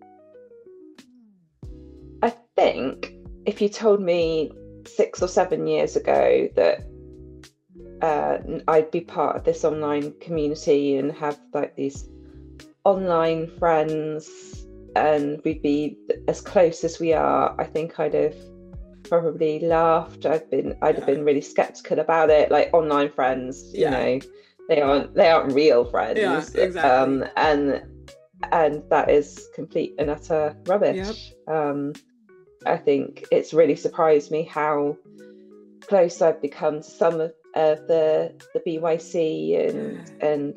I think if you told me 6 or 7 years ago that I'd be part of this online community and have like these online friends, and we'd be as close as we are, I think I'd have probably laughed. I'd have been really skeptical about it. Like online friends, they aren't real friends. Exactly. And that is complete and utter rubbish. I think it's really surprised me how close I've become to some of the BYC, and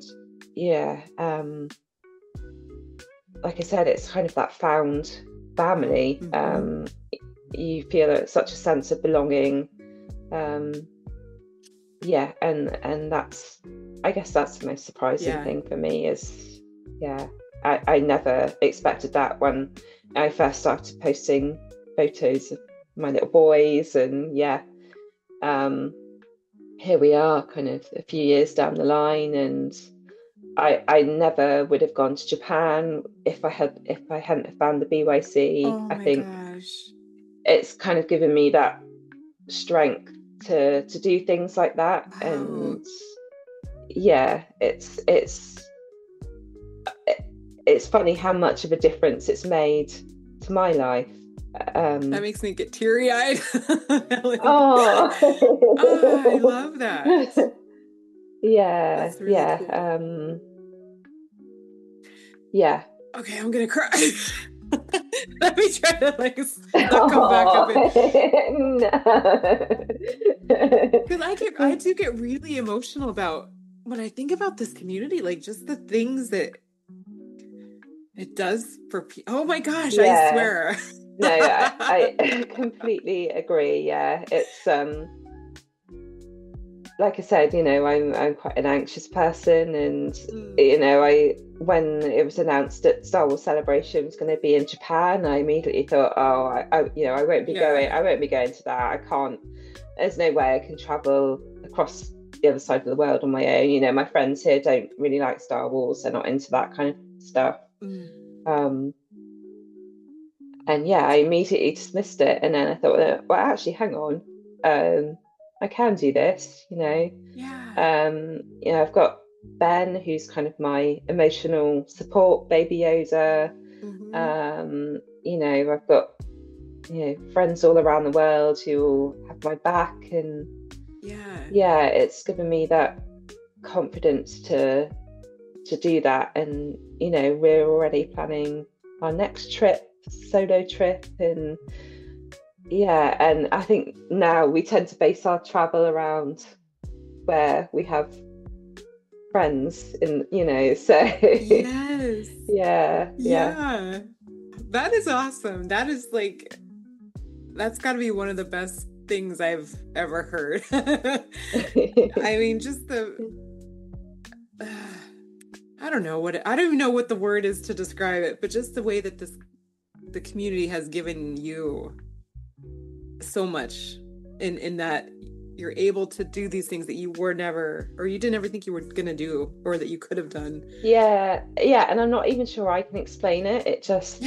like I said, it's kind of that found family. You feel such a sense of belonging, and that's, I guess that's the most surprising thing for me is I never expected that when I first started posting photos of my little boys, and here we are kind of a few years down the line, and I never would have gone to Japan if I hadn't have found the BYC. Oh I my think gosh. it's kind of given me that strength to do things like that. Wow. And yeah, it's funny how much of a difference it's made to my life. That makes me get teary-eyed. Oh, I love that. Yeah, That's really yeah, cool. Yeah. Okay, I'm gonna cry. Let me try to not come back up because I do get really emotional about when I think about this community, like just the things that it does for people. Oh my gosh, Yeah. I swear. No, I completely agree. Yeah, it's like I said, I'm quite an anxious person, and when it was announced that Star Wars Celebration was going to be in Japan, I immediately thought, I won't be going. I won't be going to that. I can't. There's no way I can travel across the other side of the world on my own. My friends here don't really like Star Wars. They're not into that kind of stuff. And yeah, I immediately dismissed it, and then I thought, well, actually, hang on. I can do this, Yeah. I've got Ben, who's kind of my emotional support, Baby Yoda. I've got friends all around the world who all have my back, and it's given me that confidence to do that. And we're already planning our next solo trip, and and I think now we tend to base our travel around where we have friends so yes. yeah That is awesome. That is that's got to be one of the best things I've ever heard. I mean, just I don't even know what the word is to describe it, but just the way that the community has given you so much in that you're able to do these things that you were never, or you didn't ever think you were going to do, or that you could have done. Yeah. And I'm not even sure I can explain it. It just,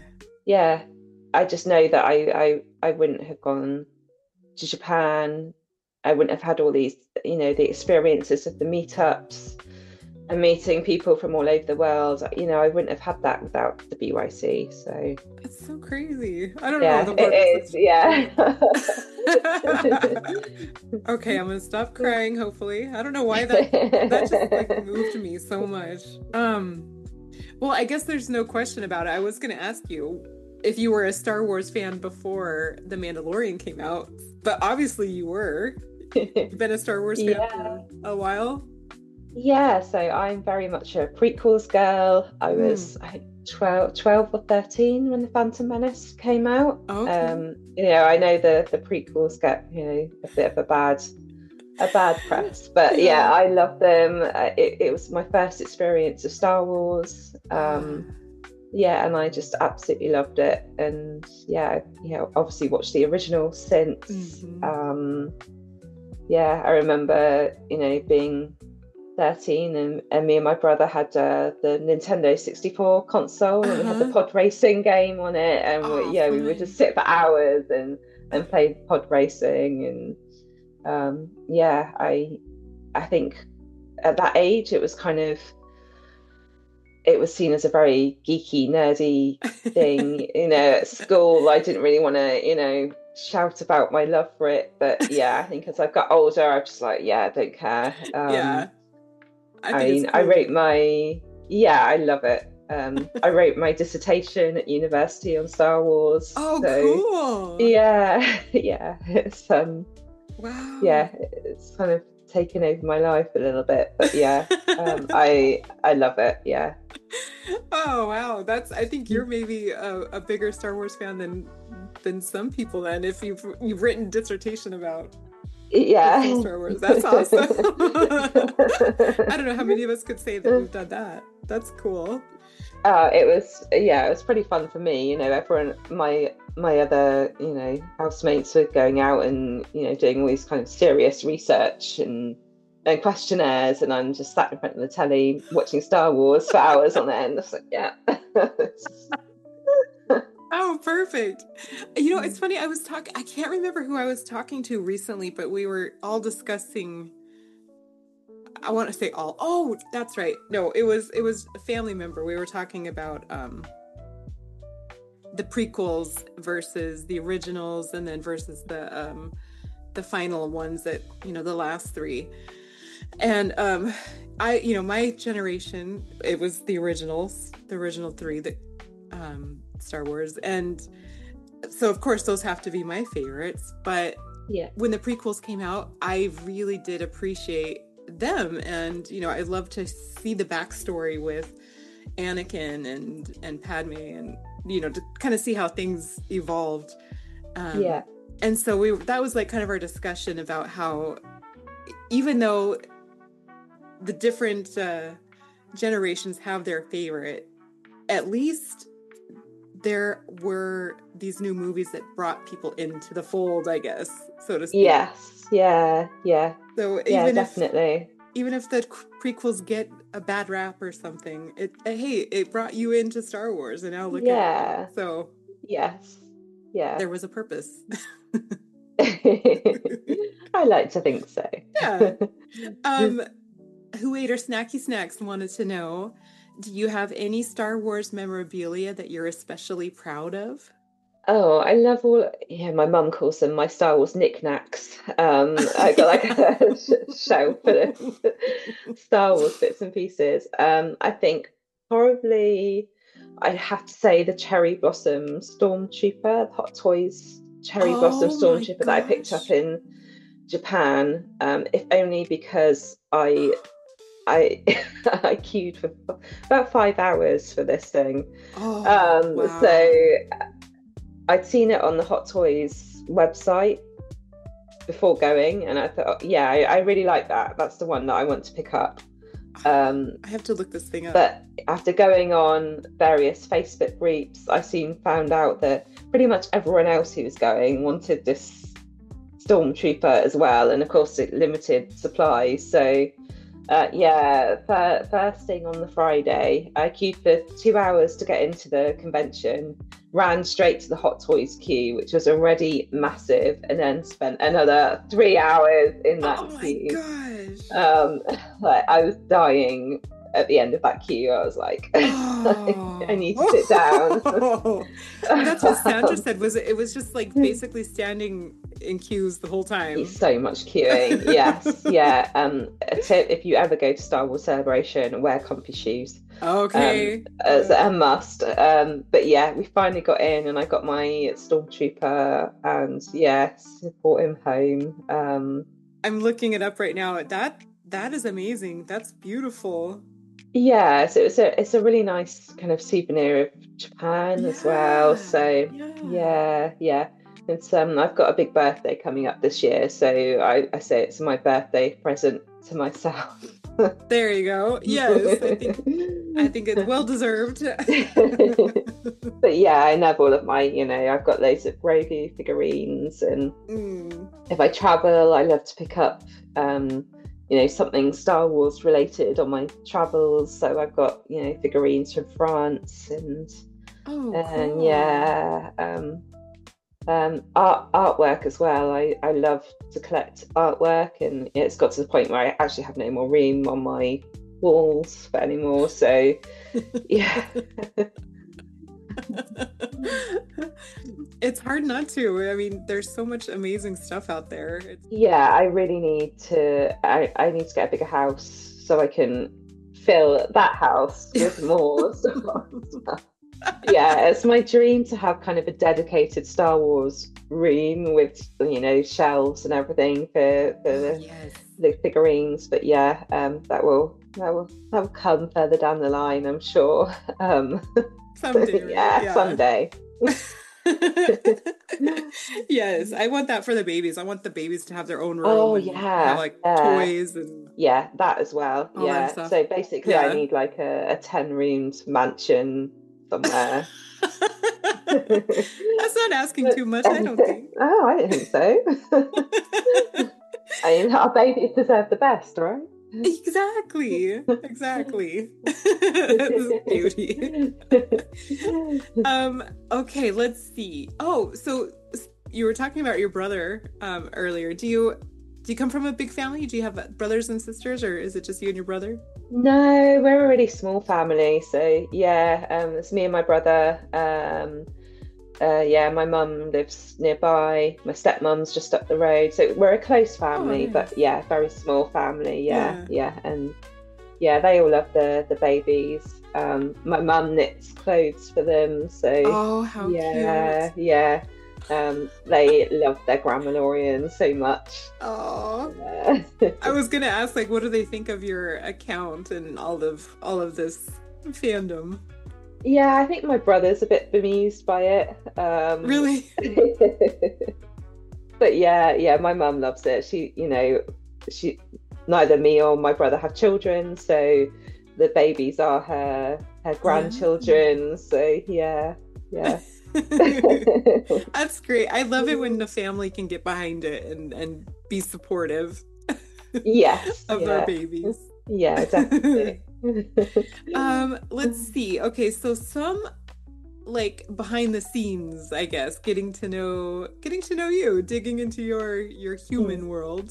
I just know that I wouldn't have gone to Japan. I wouldn't have had all these, the experiences of the meetups and meeting people from all over the world. I wouldn't have had that without the BYC. So it's so crazy. I don't know. It is. Yeah. Okay, I'm gonna stop crying. Hopefully, I don't know why that just moved me so much. Well, I guess there's no question about it. I was gonna ask you if you were a Star Wars fan before The Mandalorian came out, but obviously you were. You've been a Star Wars fan for a while. Yeah, so I'm very much a prequels girl. I was, I think, 12 or 13 when The Phantom Menace came out. Okay. I know the prequels get, a bit of a bad press, but I love them. It was my first experience of Star Wars. And I just absolutely loved it. And obviously watched the original since. I remember, being 13 and me and my brother had the Nintendo 64 console, and we had the pod racing game on it, and we would just sit for hours and play pod racing. And I think at that age it was seen as a very geeky, nerdy thing. At school I didn't really want to shout about my love for it, but I think as I got older I was just like, I don't care. I wrote my I love it. I wrote my dissertation at university on Star Wars. Cool. It's wow. It's kind of taken over my life a little bit, but I love it. Oh wow, I think you're maybe a bigger Star Wars fan than some people then, if you've written dissertation about Star Wars. That's awesome. I don't know how many of us could say that we've done that. That's cool. It was pretty fun for me. Everyone, my other, housemates were going out and, doing all these kind of serious research and questionnaires, and I'm just sat in front of the telly watching Star Wars for hours on end. It's like, yeah. Oh, perfect. It's funny. I can't remember who I was talking to recently, but we were all discussing, I want to say all. Oh, that's right. No, it was a family member. We were talking about the prequels versus the originals, and then versus the final ones that, the last three. And my generation, it was the original three, that Star Wars, and so of course those have to be my favorites. But yeah, when the prequels came out, I really did appreciate them, and I love to see the backstory with Anakin and Padme, and to kind of see how things evolved. And so that was like kind of our discussion about how, even though the different generations have their favorite, at least there were these new movies that brought people into the fold, I guess, so to speak. Yes, yeah. So definitely. Even if the prequels get a bad rap or something, it brought you into Star Wars, and now look at it. So yes, yeah, there was a purpose. I like to think so. Yeah. Who Ate Our Snacky Snacks wanted to know, do you have any Star Wars memorabilia that you're especially proud of? Oh, I love my mum calls them my Star Wars knickknacks. I got like a shelf full of Star Wars bits and pieces. I think probably I'd have to say the Cherry Blossom Stormtrooper, Hot Toys Cherry Blossom Stormtrooper that I picked up in Japan, if only because I queued for about 5 hours for this thing. Wow. So I'd seen it on the Hot Toys website before going, and I thought, I really like that. That's the one that I want to pick up. I have to look this thing up. But after going on various Facebook groups, I soon found out that pretty much everyone else who was going wanted this Stormtrooper as well, and of course it limited supply. So first thing on the Friday, I queued for 2 hours to get into the convention, ran straight to the Hot Toys queue, which was already massive, and then spent another 3 hours in that queue. Oh my gosh. I was dying at the end of that queue. I was like, I need to sit down. That's what Sandra said. It was just like basically standing in queues the whole time. So much queuing. Yes. Yeah. A tip: if you ever go to Star Wars Celebration, wear comfy shoes. Okay. As a must. But yeah, we finally got in, and I got my Stormtrooper, and brought him home. I'm looking it up right now. That is amazing. That's beautiful. Yeah, so it's a really nice kind of souvenir of Japan as well. So yeah. It's I've got a big birthday coming up this year, so I say it's my birthday present to myself. There you go. Yes, I think it's well deserved. But yeah, I love all of my, I've got loads of Grogu figurines, and if I travel, I love to pick up something Star Wars related on my travels. So I've got, figurines from France and cool. Artwork as well. I love to collect artwork, and it's got to the point where I actually have no more room on my walls for anymore. So yeah. It's hard not to. I mean, there's so much amazing stuff out there. I really need to I need to get a bigger house so I can fill that house with more stuff. Yeah, it's my dream to have kind of a dedicated Star Wars room with, shelves and everything for the figurines. But that will come further down the line, I'm sure. Someday. Someday. Yes, I want that for the babies. I want the babies to have their own room Oh and yeah, have like toys and yeah, that as well. all that Yeah. stuff. So basically, I Yeah. need like a 10-roomed mansion somewhere. That's not asking too much, I don't think. Oh, I didn't think so. I mean, our babies deserve the best, right? Exactly. Beauty. Okay, let's see. Oh, so you were talking about your brother earlier. Do you come from a big family? Do you have brothers and sisters, or is it just you and your brother? No, we're a really small family. So yeah, it's me and my brother. Yeah, my mum lives nearby. My stepmom's just up the road. So we're a close family, nice. but yeah, very small family. Yeah. And yeah, they all love the babies. My mum knits clothes for them. So Oh, how yeah, cute. yeah. They love their Grammarian so much. Oh, Yeah. I was gonna ask, like, what do they think of your account and all of this fandom? Yeah, I think my brother's a bit bemused by it. Really? But yeah, my mum loves it. She neither me or my brother have children, so the babies are her grandchildren. So yeah. That's great. I love it when the family can get behind it and be supportive Yes, of their babies. Yeah, definitely. Let's see. Okay, so some like behind the scenes, I guess, getting to know you, digging into your human world.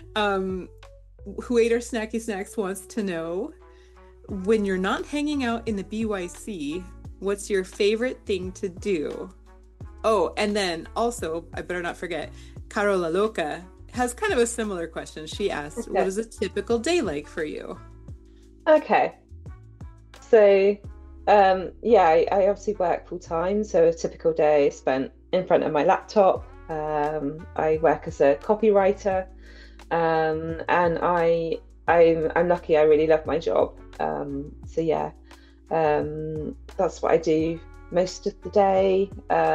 Who ate our snacky snacks wants to know, when you're not hanging out in the BYC, what's your favorite thing to do? Oh, and then also, I better not forget, Carola Loca has kind of a similar question. She asked, Okay. What is a typical day like for you? Okay. So, yeah, I obviously work full time. So a typical day is spent in front of my laptop. I work as a copywriter, and I'm lucky. I really love my job. So yeah, that's what I do most of the day.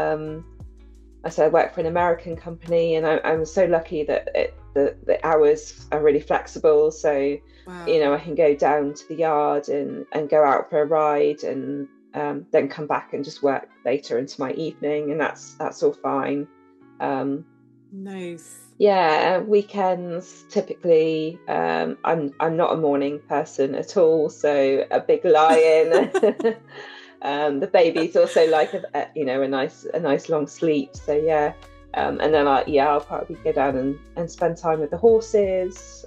I said I work for an American company, and I'm so lucky that the hours are really flexible. So Wow. I can go down to the yard and go out for a ride, and then come back and just work later into my evening, and that's all fine. Nice. Yeah, weekends typically, I'm not a morning person at all, so a big lie-in. The babies also like a nice long sleep. So yeah, and then I'll probably go down and spend time with the horses.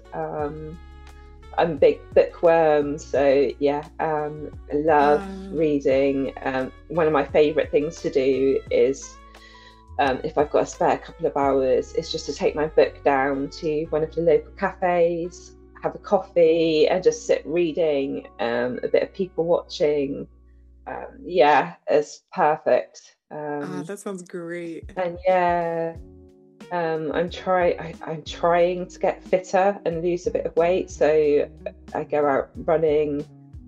I'm a big bookworm, so yeah, I love reading. One of my favourite things to do is, if I've got a spare couple of hours, is just to take my book down to one of the local cafes, have a coffee, and just sit reading, a bit of people watching. Yeah, it's perfect. That sounds great. And yeah, I'm trying to get fitter and lose a bit of weight, so I go out running.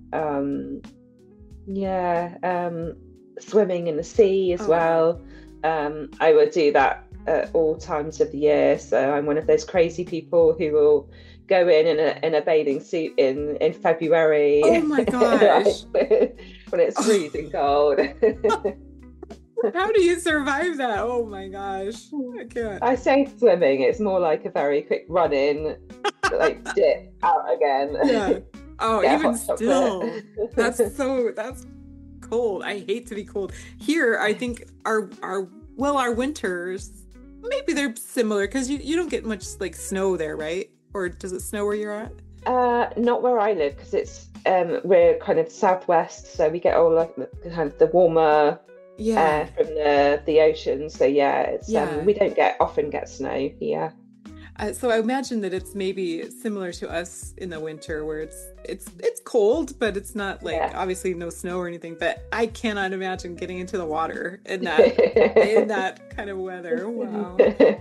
Swimming in the sea as well. I would do that at all times of the year. So I'm one of those crazy people who will go in a bathing suit in February. Oh my gosh. When it's freezing cold. How do you survive that? Oh my gosh. I can't. I say swimming, it's more like a very quick run in, like dip out again. Yeah. Oh, Yeah, even hot still. chocolate. That's cold. I hate to be cold. Here, I think our winters, maybe they're similar, because you don't get much like snow there, right? Or does it snow where you're at? Not where I live, because it's we're kind of southwest, so we get all like kind of the warmer air from the ocean. So yeah, it's we don't often get snow here. So I imagine that it's maybe similar to us in the winter, where it's cold, but it's not like obviously no snow or anything. But I cannot imagine getting into the water in that kind of weather. Wow.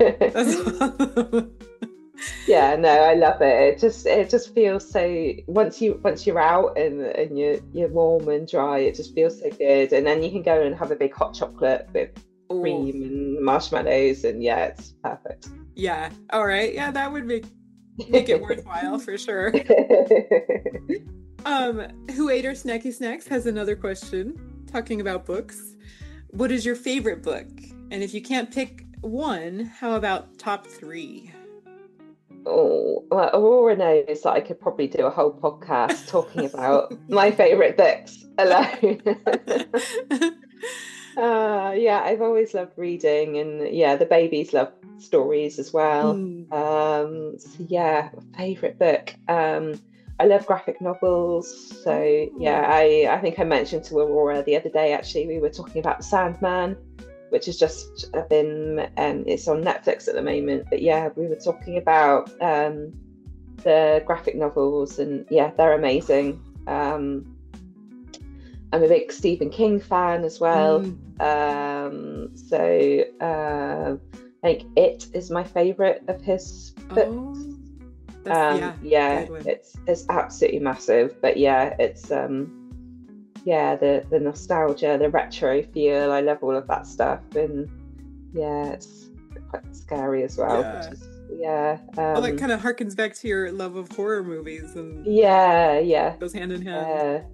Yeah, no, I love it. It just feels so, once you're out and you're warm and dry, it just feels so good. And then you can go and have a big hot chocolate with cream and marshmallows, and yeah, it's perfect. Yeah. All right. Yeah, that would make it worthwhile for sure. Who ate our snacky snacks has another question talking about books. What is your favorite book? And if you can't pick one, how about top 3? Oh, well, Aurora knows that I could probably do a whole podcast talking about my favorite books alone. Yeah, I've always loved reading, and yeah, the babies love stories as well. So yeah, favorite book. I love graphic novels. So yeah, I think I mentioned to Aurora the other day, actually, we were talking about The Sandman, which has just been, it's on Netflix at the moment. But yeah, we were talking about the graphic novels, and yeah, they're amazing. I'm a big Stephen King fan as well. So I think It is my favorite of his books. It's absolutely massive. But yeah, it's the nostalgia, the retro feel. I love all of that stuff, and yeah, it's quite scary as well. Well, that kind of harkens back to your love of horror movies, and goes hand in hand.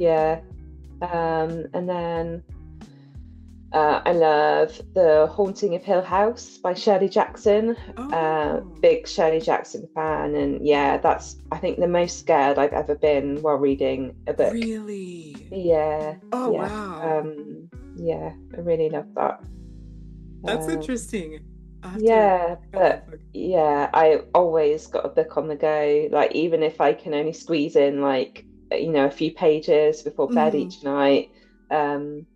And then I love The Haunting of Hill House by Shirley Jackson. Big Shirley Jackson fan, and yeah, that's, I think, the most scared I've ever been while reading a book. Really? Yeah. Wow. Yeah, I really love that. That's interesting. But yeah, I always got a book on the go. Like, even if I can only squeeze in, like, you know, a few pages before bed each night. The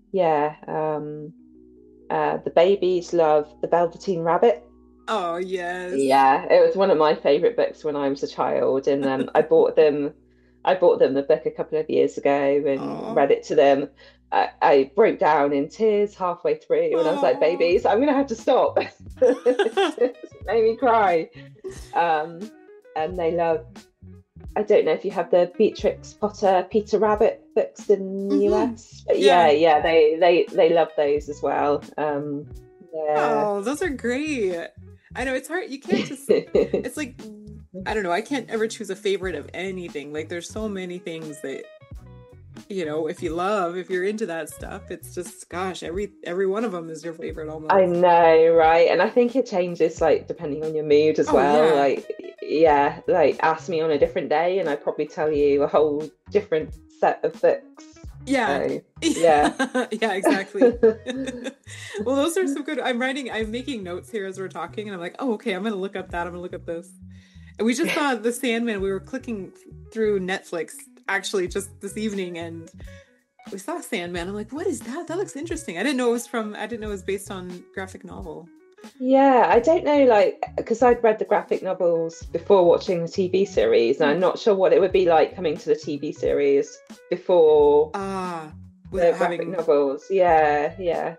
babies love The Velveteen Rabbit. Oh yes. Yeah, it was one of my favorite books when I was a child, and I bought them the book a couple of years ago and read it to them. I broke down in tears halfway through, and I was like, babies, I'm gonna have to stop. It made me cry. And they love, I don't know if you have the Beatrix Potter Peter Rabbit books in the US, but they love those as well. Oh, those are great. I know it's hard. You can't just, it's like, I don't know, I can't ever choose a favorite of anything. Like, there's so many things that, you know, if you're into that stuff, it's just, gosh, every one of them is your favorite almost. I know, right? And I think it changes, like, depending on your mood as well. Like ask me on a different day and I'd probably tell you a whole different set of books. Yeah. Yeah, exactly. Well, those are some good. I'm making notes here as we're talking, and I'm like, oh, okay, I'm gonna look up that, I'm gonna look up this. And we just saw The Sandman. We were clicking through Netflix actually just this evening, and we saw Sandman. I'm like, what is that? That looks interesting. I didn't know it was based on graphic novel. Yeah, I don't know, like, because I'd read the graphic novels before watching the TV series, and I'm not sure what it would be like coming to the TV series before the graphic novels. Yeah.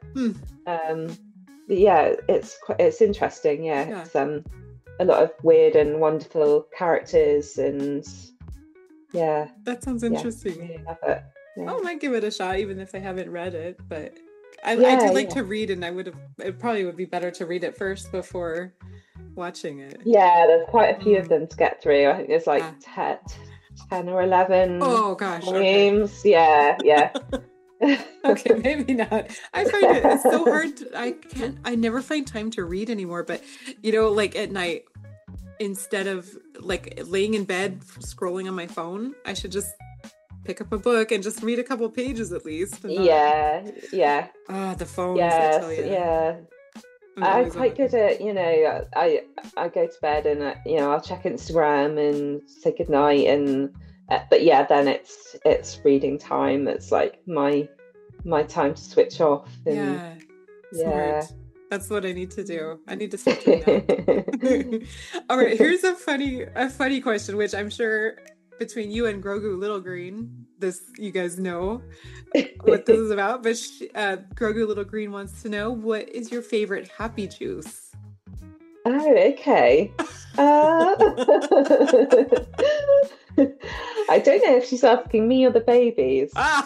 It's interesting. Yeah. It's a lot of weird and wonderful characters, and that sounds interesting. I really love it. I might give it a shot, even if I haven't read it, but I do like to read, and it probably would be better to read it first before watching it. Yeah, there's quite a few of them to get through. I think there's like 10 or 11 volumes. Okay. Yeah. Okay, maybe not. I find it's so hard. I never find time to read anymore, but you know, like at night, instead of like laying in bed scrolling on my phone, I should just pick up a book and just read a couple pages at least. Yeah. The phones, I tell you. Yeah. I'm quite good at, you know, I go to bed and, I'll check Instagram and say goodnight, and but yeah, then it's reading time. It's like my time to switch off. And, smart. That's what I need to do. I need to start doing that. All right, here's a funny question, which I'm sure between you and Grogu Little Green, you guys know what this is about, but Grogu Little Green wants to know, what is your favorite happy juice? Oh, okay. I don't know if she's asking me or the babies.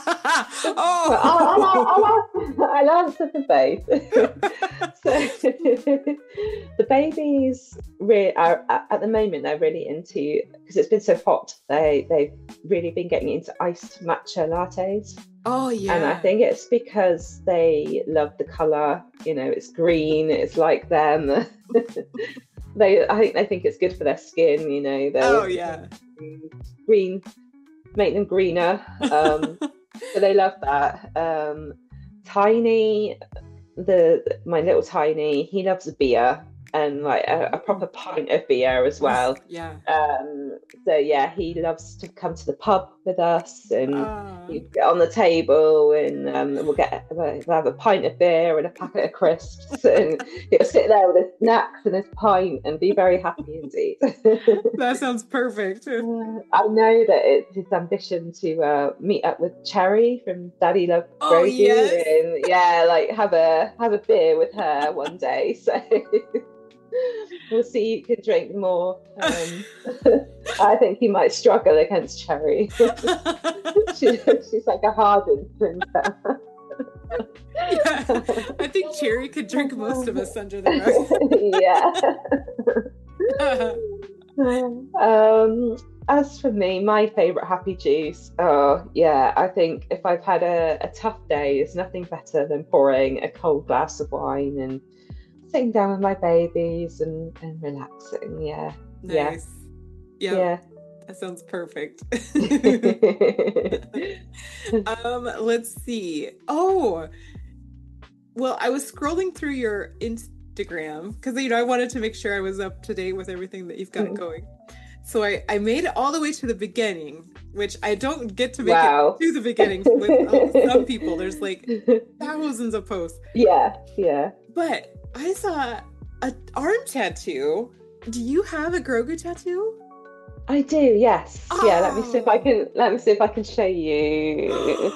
I'll answer for both. So the babies are at the moment, they're really into, because it's been so hot, they've really been getting into iced matcha lattes. Oh yeah. And I think it's because they love the colour, it's green, it's like them. I think it's good for their skin, green, make them greener. So they love that. Tiny, my little Tiny, he loves a beer, and like a proper pint of beer as well. Yeah. So yeah, he loves to come to the pub with us, and you get on the table, and we'll have a pint of beer and a packet of crisps, and he'll sit there with his snacks and his pint and be very happy indeed. That sounds perfect. I know that it's his ambition to meet up with Cherry from Daddy Love Grogu, yes. and like have a beer with her one day. So. We'll see who can drink more. I think he might struggle against Cherry. She's like a hardened princess. Yeah, I think Cherry could drink most of us under the rug. As for me, my favourite happy juice, I think if I've had a tough day, there's nothing better than pouring a cold glass of wine and sitting down with my babies and relaxing. Nice. Yeah, that sounds perfect. Let's see. I was scrolling through your Instagram because I wanted to make sure I was up to date with everything that you've got going. So I made it all the way to the beginning, which I don't get to make it to the beginning with some people. There's like thousands of posts. Yeah. But I saw an arm tattoo. Do you have a Grogu tattoo? I do, yes. Oh. Yeah, let me see if I can show you.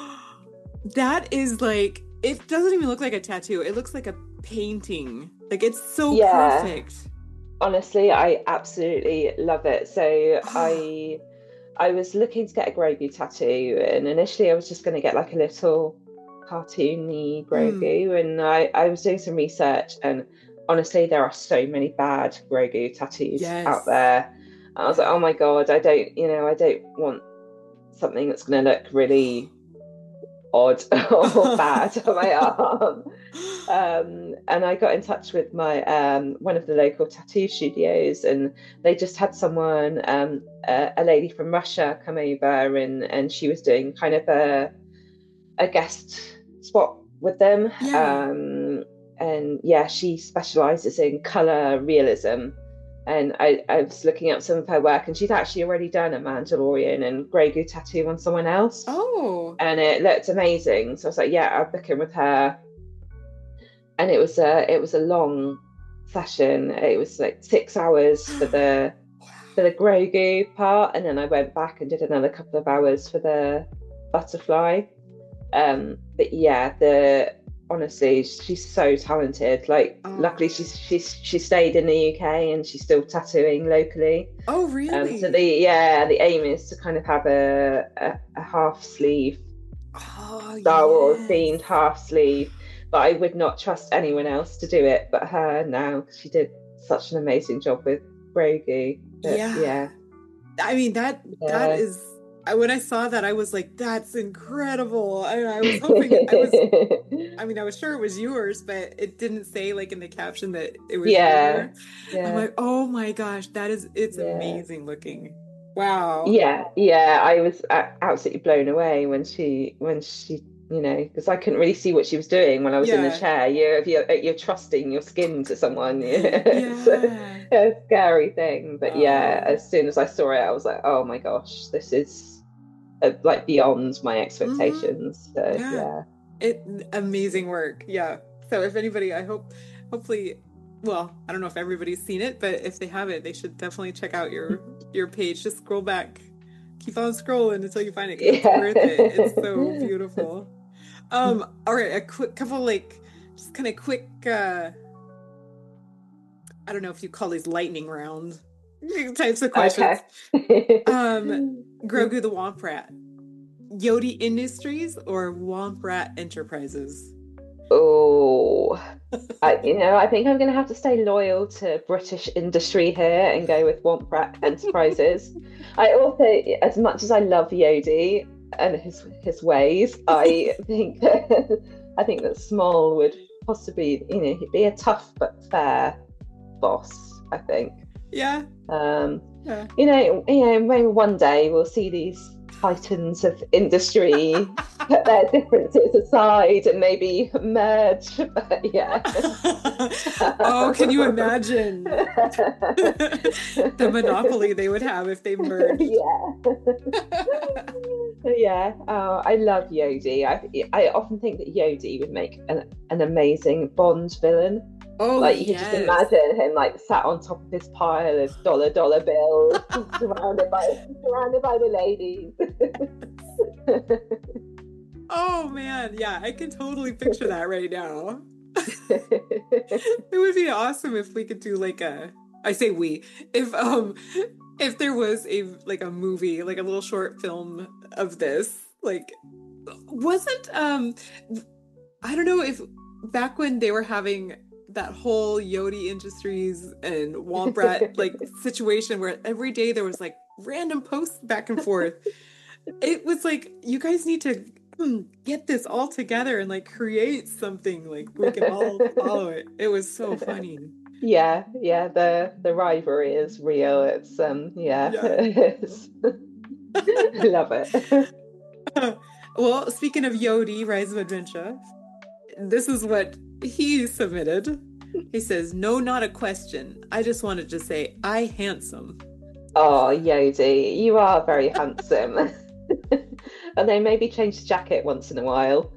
That is like, it doesn't even look like a tattoo. It looks like a painting. Like, it's so perfect. Honestly, I absolutely love it. So I was looking to get a Grogu tattoo, and initially I was just going to get like a little cartoony Grogu, and I was doing some research, and honestly there are so many bad Grogu tattoos out there. I was like, oh my god, I don't want something that's going to look really odd or bad on my arm. And I got in touch with my one of the local tattoo studios, and they just had someone, a lady from Russia, come over, and she was doing kind of a guest spot with them. And she specializes in color realism, and I was looking up some of her work, and she'd actually already done a Mandalorian and Grogu tattoo on someone else, and it looked amazing. So I was like, I'll book in with her. And it was a long session. It was like 6 hours for the Grogu part, and then I went back and did another couple of hours for the butterfly. But honestly, she's so talented. Like, luckily she stayed in the UK, and she's still tattooing locally. Oh, really? So the aim is to kind of have a half sleeve, Star Wars themed half sleeve. But I would not trust anyone else to do it but her now. She did such an amazing job with Grogu. I mean, that is, when I saw that, I was like, that's incredible. I was hoping I was sure it was yours, but it didn't say like in the caption that it was yours. I'm like, oh my gosh, it's amazing looking. Wow. I was absolutely blown away when she because I couldn't really see what she was doing when I was in the chair. You're trusting your skin to someone. It's a scary thing. But as soon as I saw it, I was like, oh my gosh, this is like beyond my expectations. So amazing work. So if anybody, hopefully, well, I don't know if everybody's seen it, but if they haven't, they should definitely check out your page. Just scroll back, keep on scrolling until you find it. It's worth it. It's so beautiful. All right, a quick couple, just kind of quick, I don't know if you call these lightning rounds, types of questions. Okay. Grogu the Womp Rat. Yodi Industries or Womp Rat Enterprises? Oh, I think I'm going to have to stay loyal to British industry here and go with Womp Rat Enterprises. I also, as much as I love Yodi and his ways, I think that Small would possibly, be a tough but fair boss, I think. Yeah. Yeah. Maybe one day we'll see these titans of industry put their differences aside and maybe merge. But yeah. Oh, can you imagine the monopoly they would have if they merged? Yeah. Yeah. I love Yodi. I often think that Yodi would make an amazing Bond villain. Oh, you can just imagine him sat on top of his pile of dollar bills, surrounded by the ladies. Oh man, yeah, I can totally picture that right now. It would be awesome if we could do if there was a movie, a little short film of this, wasn't I don't know if back when they were having that whole Yodi Industries and Womp Rat situation where every day there was random posts back and forth. It was you guys need to get this all together and create something we can all follow it. It was so funny. Yeah, the rivalry is real. It's yeah. I love it. Well, speaking of Yodi, Rise of Adventure, this is what he submitted. He says, "No, not a question. I just wanted to say, I handsome." Oh, Yodi, you are very handsome. And they maybe change the jacket once in a while.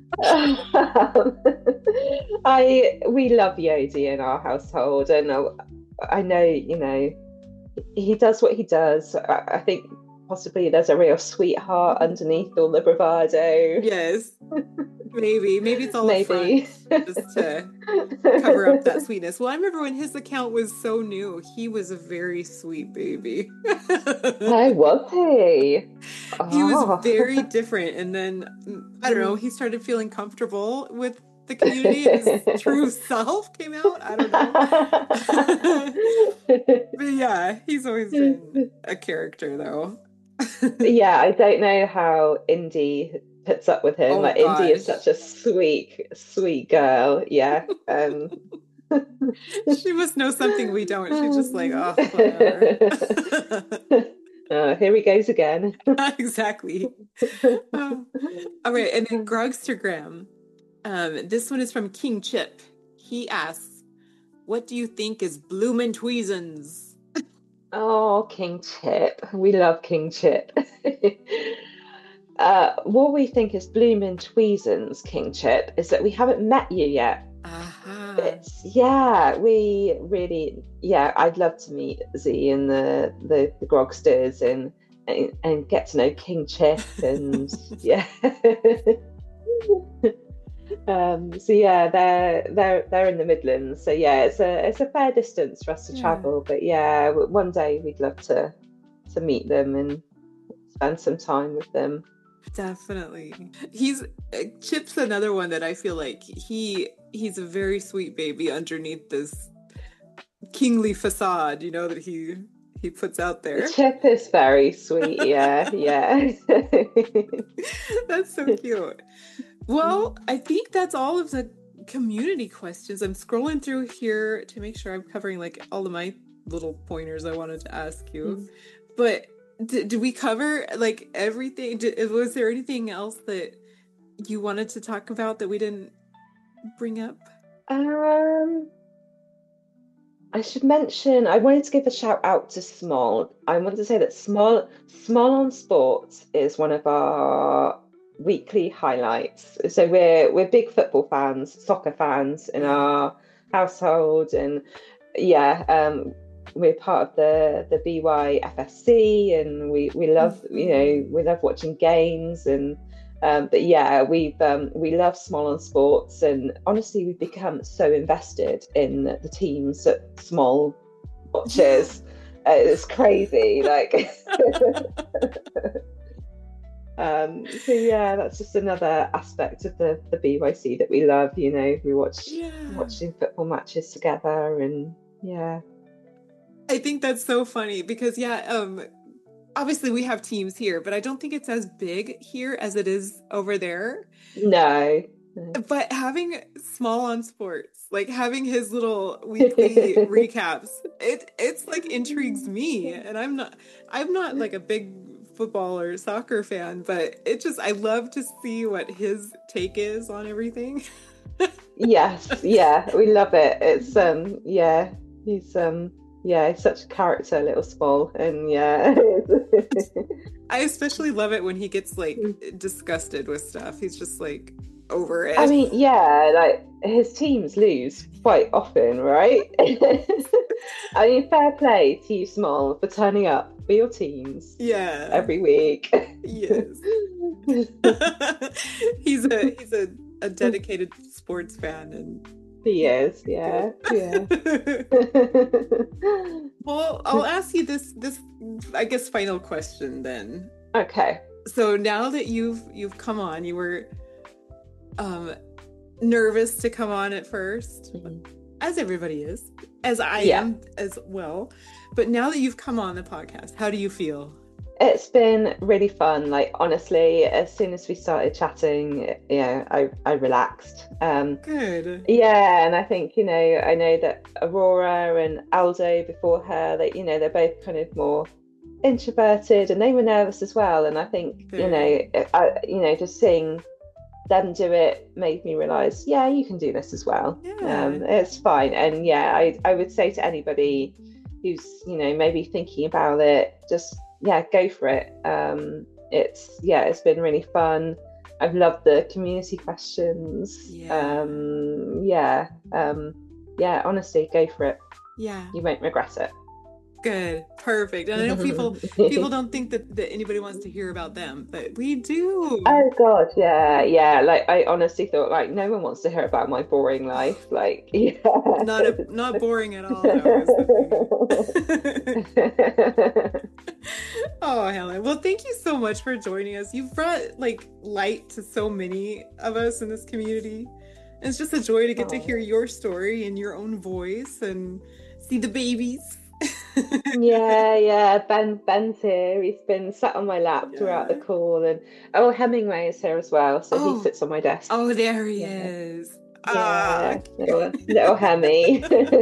We love Yodi in our household, and I know, he does what he does. I think possibly there's a real sweetheart underneath all the bravado. Yes. Maybe it's all a front just to cover up that sweetness. Well, I remember when his account was so new, he was a very sweet baby. Why was he? He was very different, and then I don't know, he started feeling comfortable with the community and his true self came out. I don't know. But yeah, he's always been a character though. Yeah, I don't know how Indy puts up with him. Indy is such a sweet girl. Yeah. She must know something we don't. She's just whatever. Here he goes again. Exactly. All right, and then Grogstergram. This one is from King Chip. He asks, "What do you think is bloomin' tweezins?" Oh, King Chip. We love King Chip. What we think is bloomin' tweezins, King Chip, is that we haven't met you yet. We really, I'd love to meet Z and the Grogsters and get to know King Chip and yeah. So yeah, they're in the Midlands. So yeah, it's a fair distance for us to travel. But yeah, one day we'd love to meet them and spend some time with them. Definitely. Chip's another one that I feel like he's a very sweet baby underneath this kingly facade, that he puts out there. Chip is very sweet. Yeah. That's so cute. Well, I think that's all of the community questions. I'm scrolling through here to make sure I'm covering all of my little pointers I wanted to ask you. But did we cover everything? Was there anything else that you wanted to talk about that we didn't bring up? I should mention, I wanted to give a shout out to Small. I wanted to say that Small on Sports is one of our weekly highlights. So we're big football fans, soccer fans in our household, and we're part of the BYFSC, and we love we love watching games, and but yeah, we love Small on Sports, and honestly we've become so invested in the teams that Small watches. It's crazy. Like, so yeah, that's just another aspect of the BYC that we love. You know, we watching football matches together, and yeah. I think that's so funny because obviously we have teams here, but I don't think it's as big here as it is over there. No. But having Small on Sports, like having his little weekly recaps, it's like intrigues me. And I'm not like a big football or soccer fan, but I love to see what his take is on everything. Yes, yeah, we love it. It's he's such a character, little Small, and yeah. I especially love it when he gets like disgusted with stuff. He's just like over it. I mean, yeah, like his teams lose quite often, right? I mean, fair play to you, Small, for turning up for your teams. Yeah, every week. Yes. he's a dedicated sports fan, and he is. Yeah. Well, I'll ask you this I guess final question then. Okay. So now that you've come on, you were nervous to come on at first, as everybody is, as I am as well. But now that you've come on the podcast, how do you feel? It's been really fun. Like, honestly, as soon as we started chatting, I relaxed. Good. Yeah, and I think, I know that Aurora and Aldo before her, they're both kind of more introverted, and they were nervous as well. And I think, just seeing them do it made me realise, yeah, you can do this as well. Yeah. It's fine. And yeah, I would say to anybody who's, maybe thinking about it, just go for it. It's been really fun. I've loved the community questions. Honestly, go for it. You won't regret it. Good. Perfect. And I know people don't think that anybody wants to hear about them, but we do. Oh God, yeah. Like, I honestly thought, like, no one wants to hear about my boring life. Like, yeah. Not boring at all. Oh, Helen. Well, thank you so much for joining us. You've brought like light to so many of us in this community. And it's just a joy to get to hear your story in your own voice and see the babies. yeah. Ben's here. He's been sat on my lap throughout the call, and Hemingway is here as well, so he sits on my desk. Oh, there he is. Little Hemmy.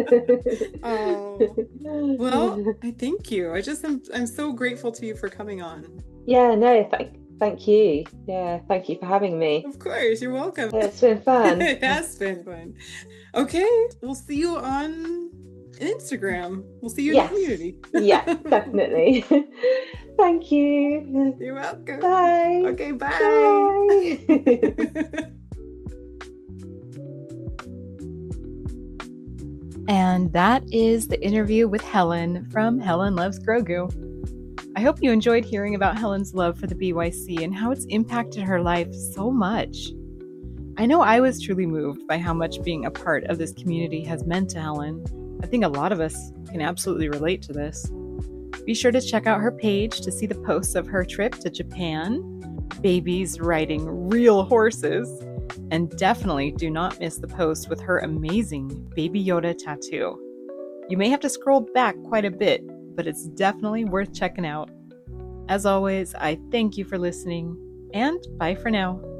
Well, I thank you. I'm so grateful to you for coming on. Yeah, no, thank you. Yeah, thank you for having me. Of course, you're welcome. It's been fun. It has been fun. Okay, we'll see you on Instagram. We'll see you in the community. Yeah, definitely. Thank you. You're welcome. Bye. Okay, bye. Bye. And that is the interview with Helen from Helen Loves Grogu. I hope you enjoyed hearing about Helen's love for the BYC and how it's impacted her life so much. I know I was truly moved by how much being a part of this community has meant to Helen. I think a lot of us can absolutely relate to this. Be sure to check out her page to see the posts of her trip to Japan, babies riding real horses, and definitely do not miss the post with her amazing Baby Yoda tattoo. You may have to scroll back quite a bit, but it's definitely worth checking out. As always, I thank you for listening, and bye for now.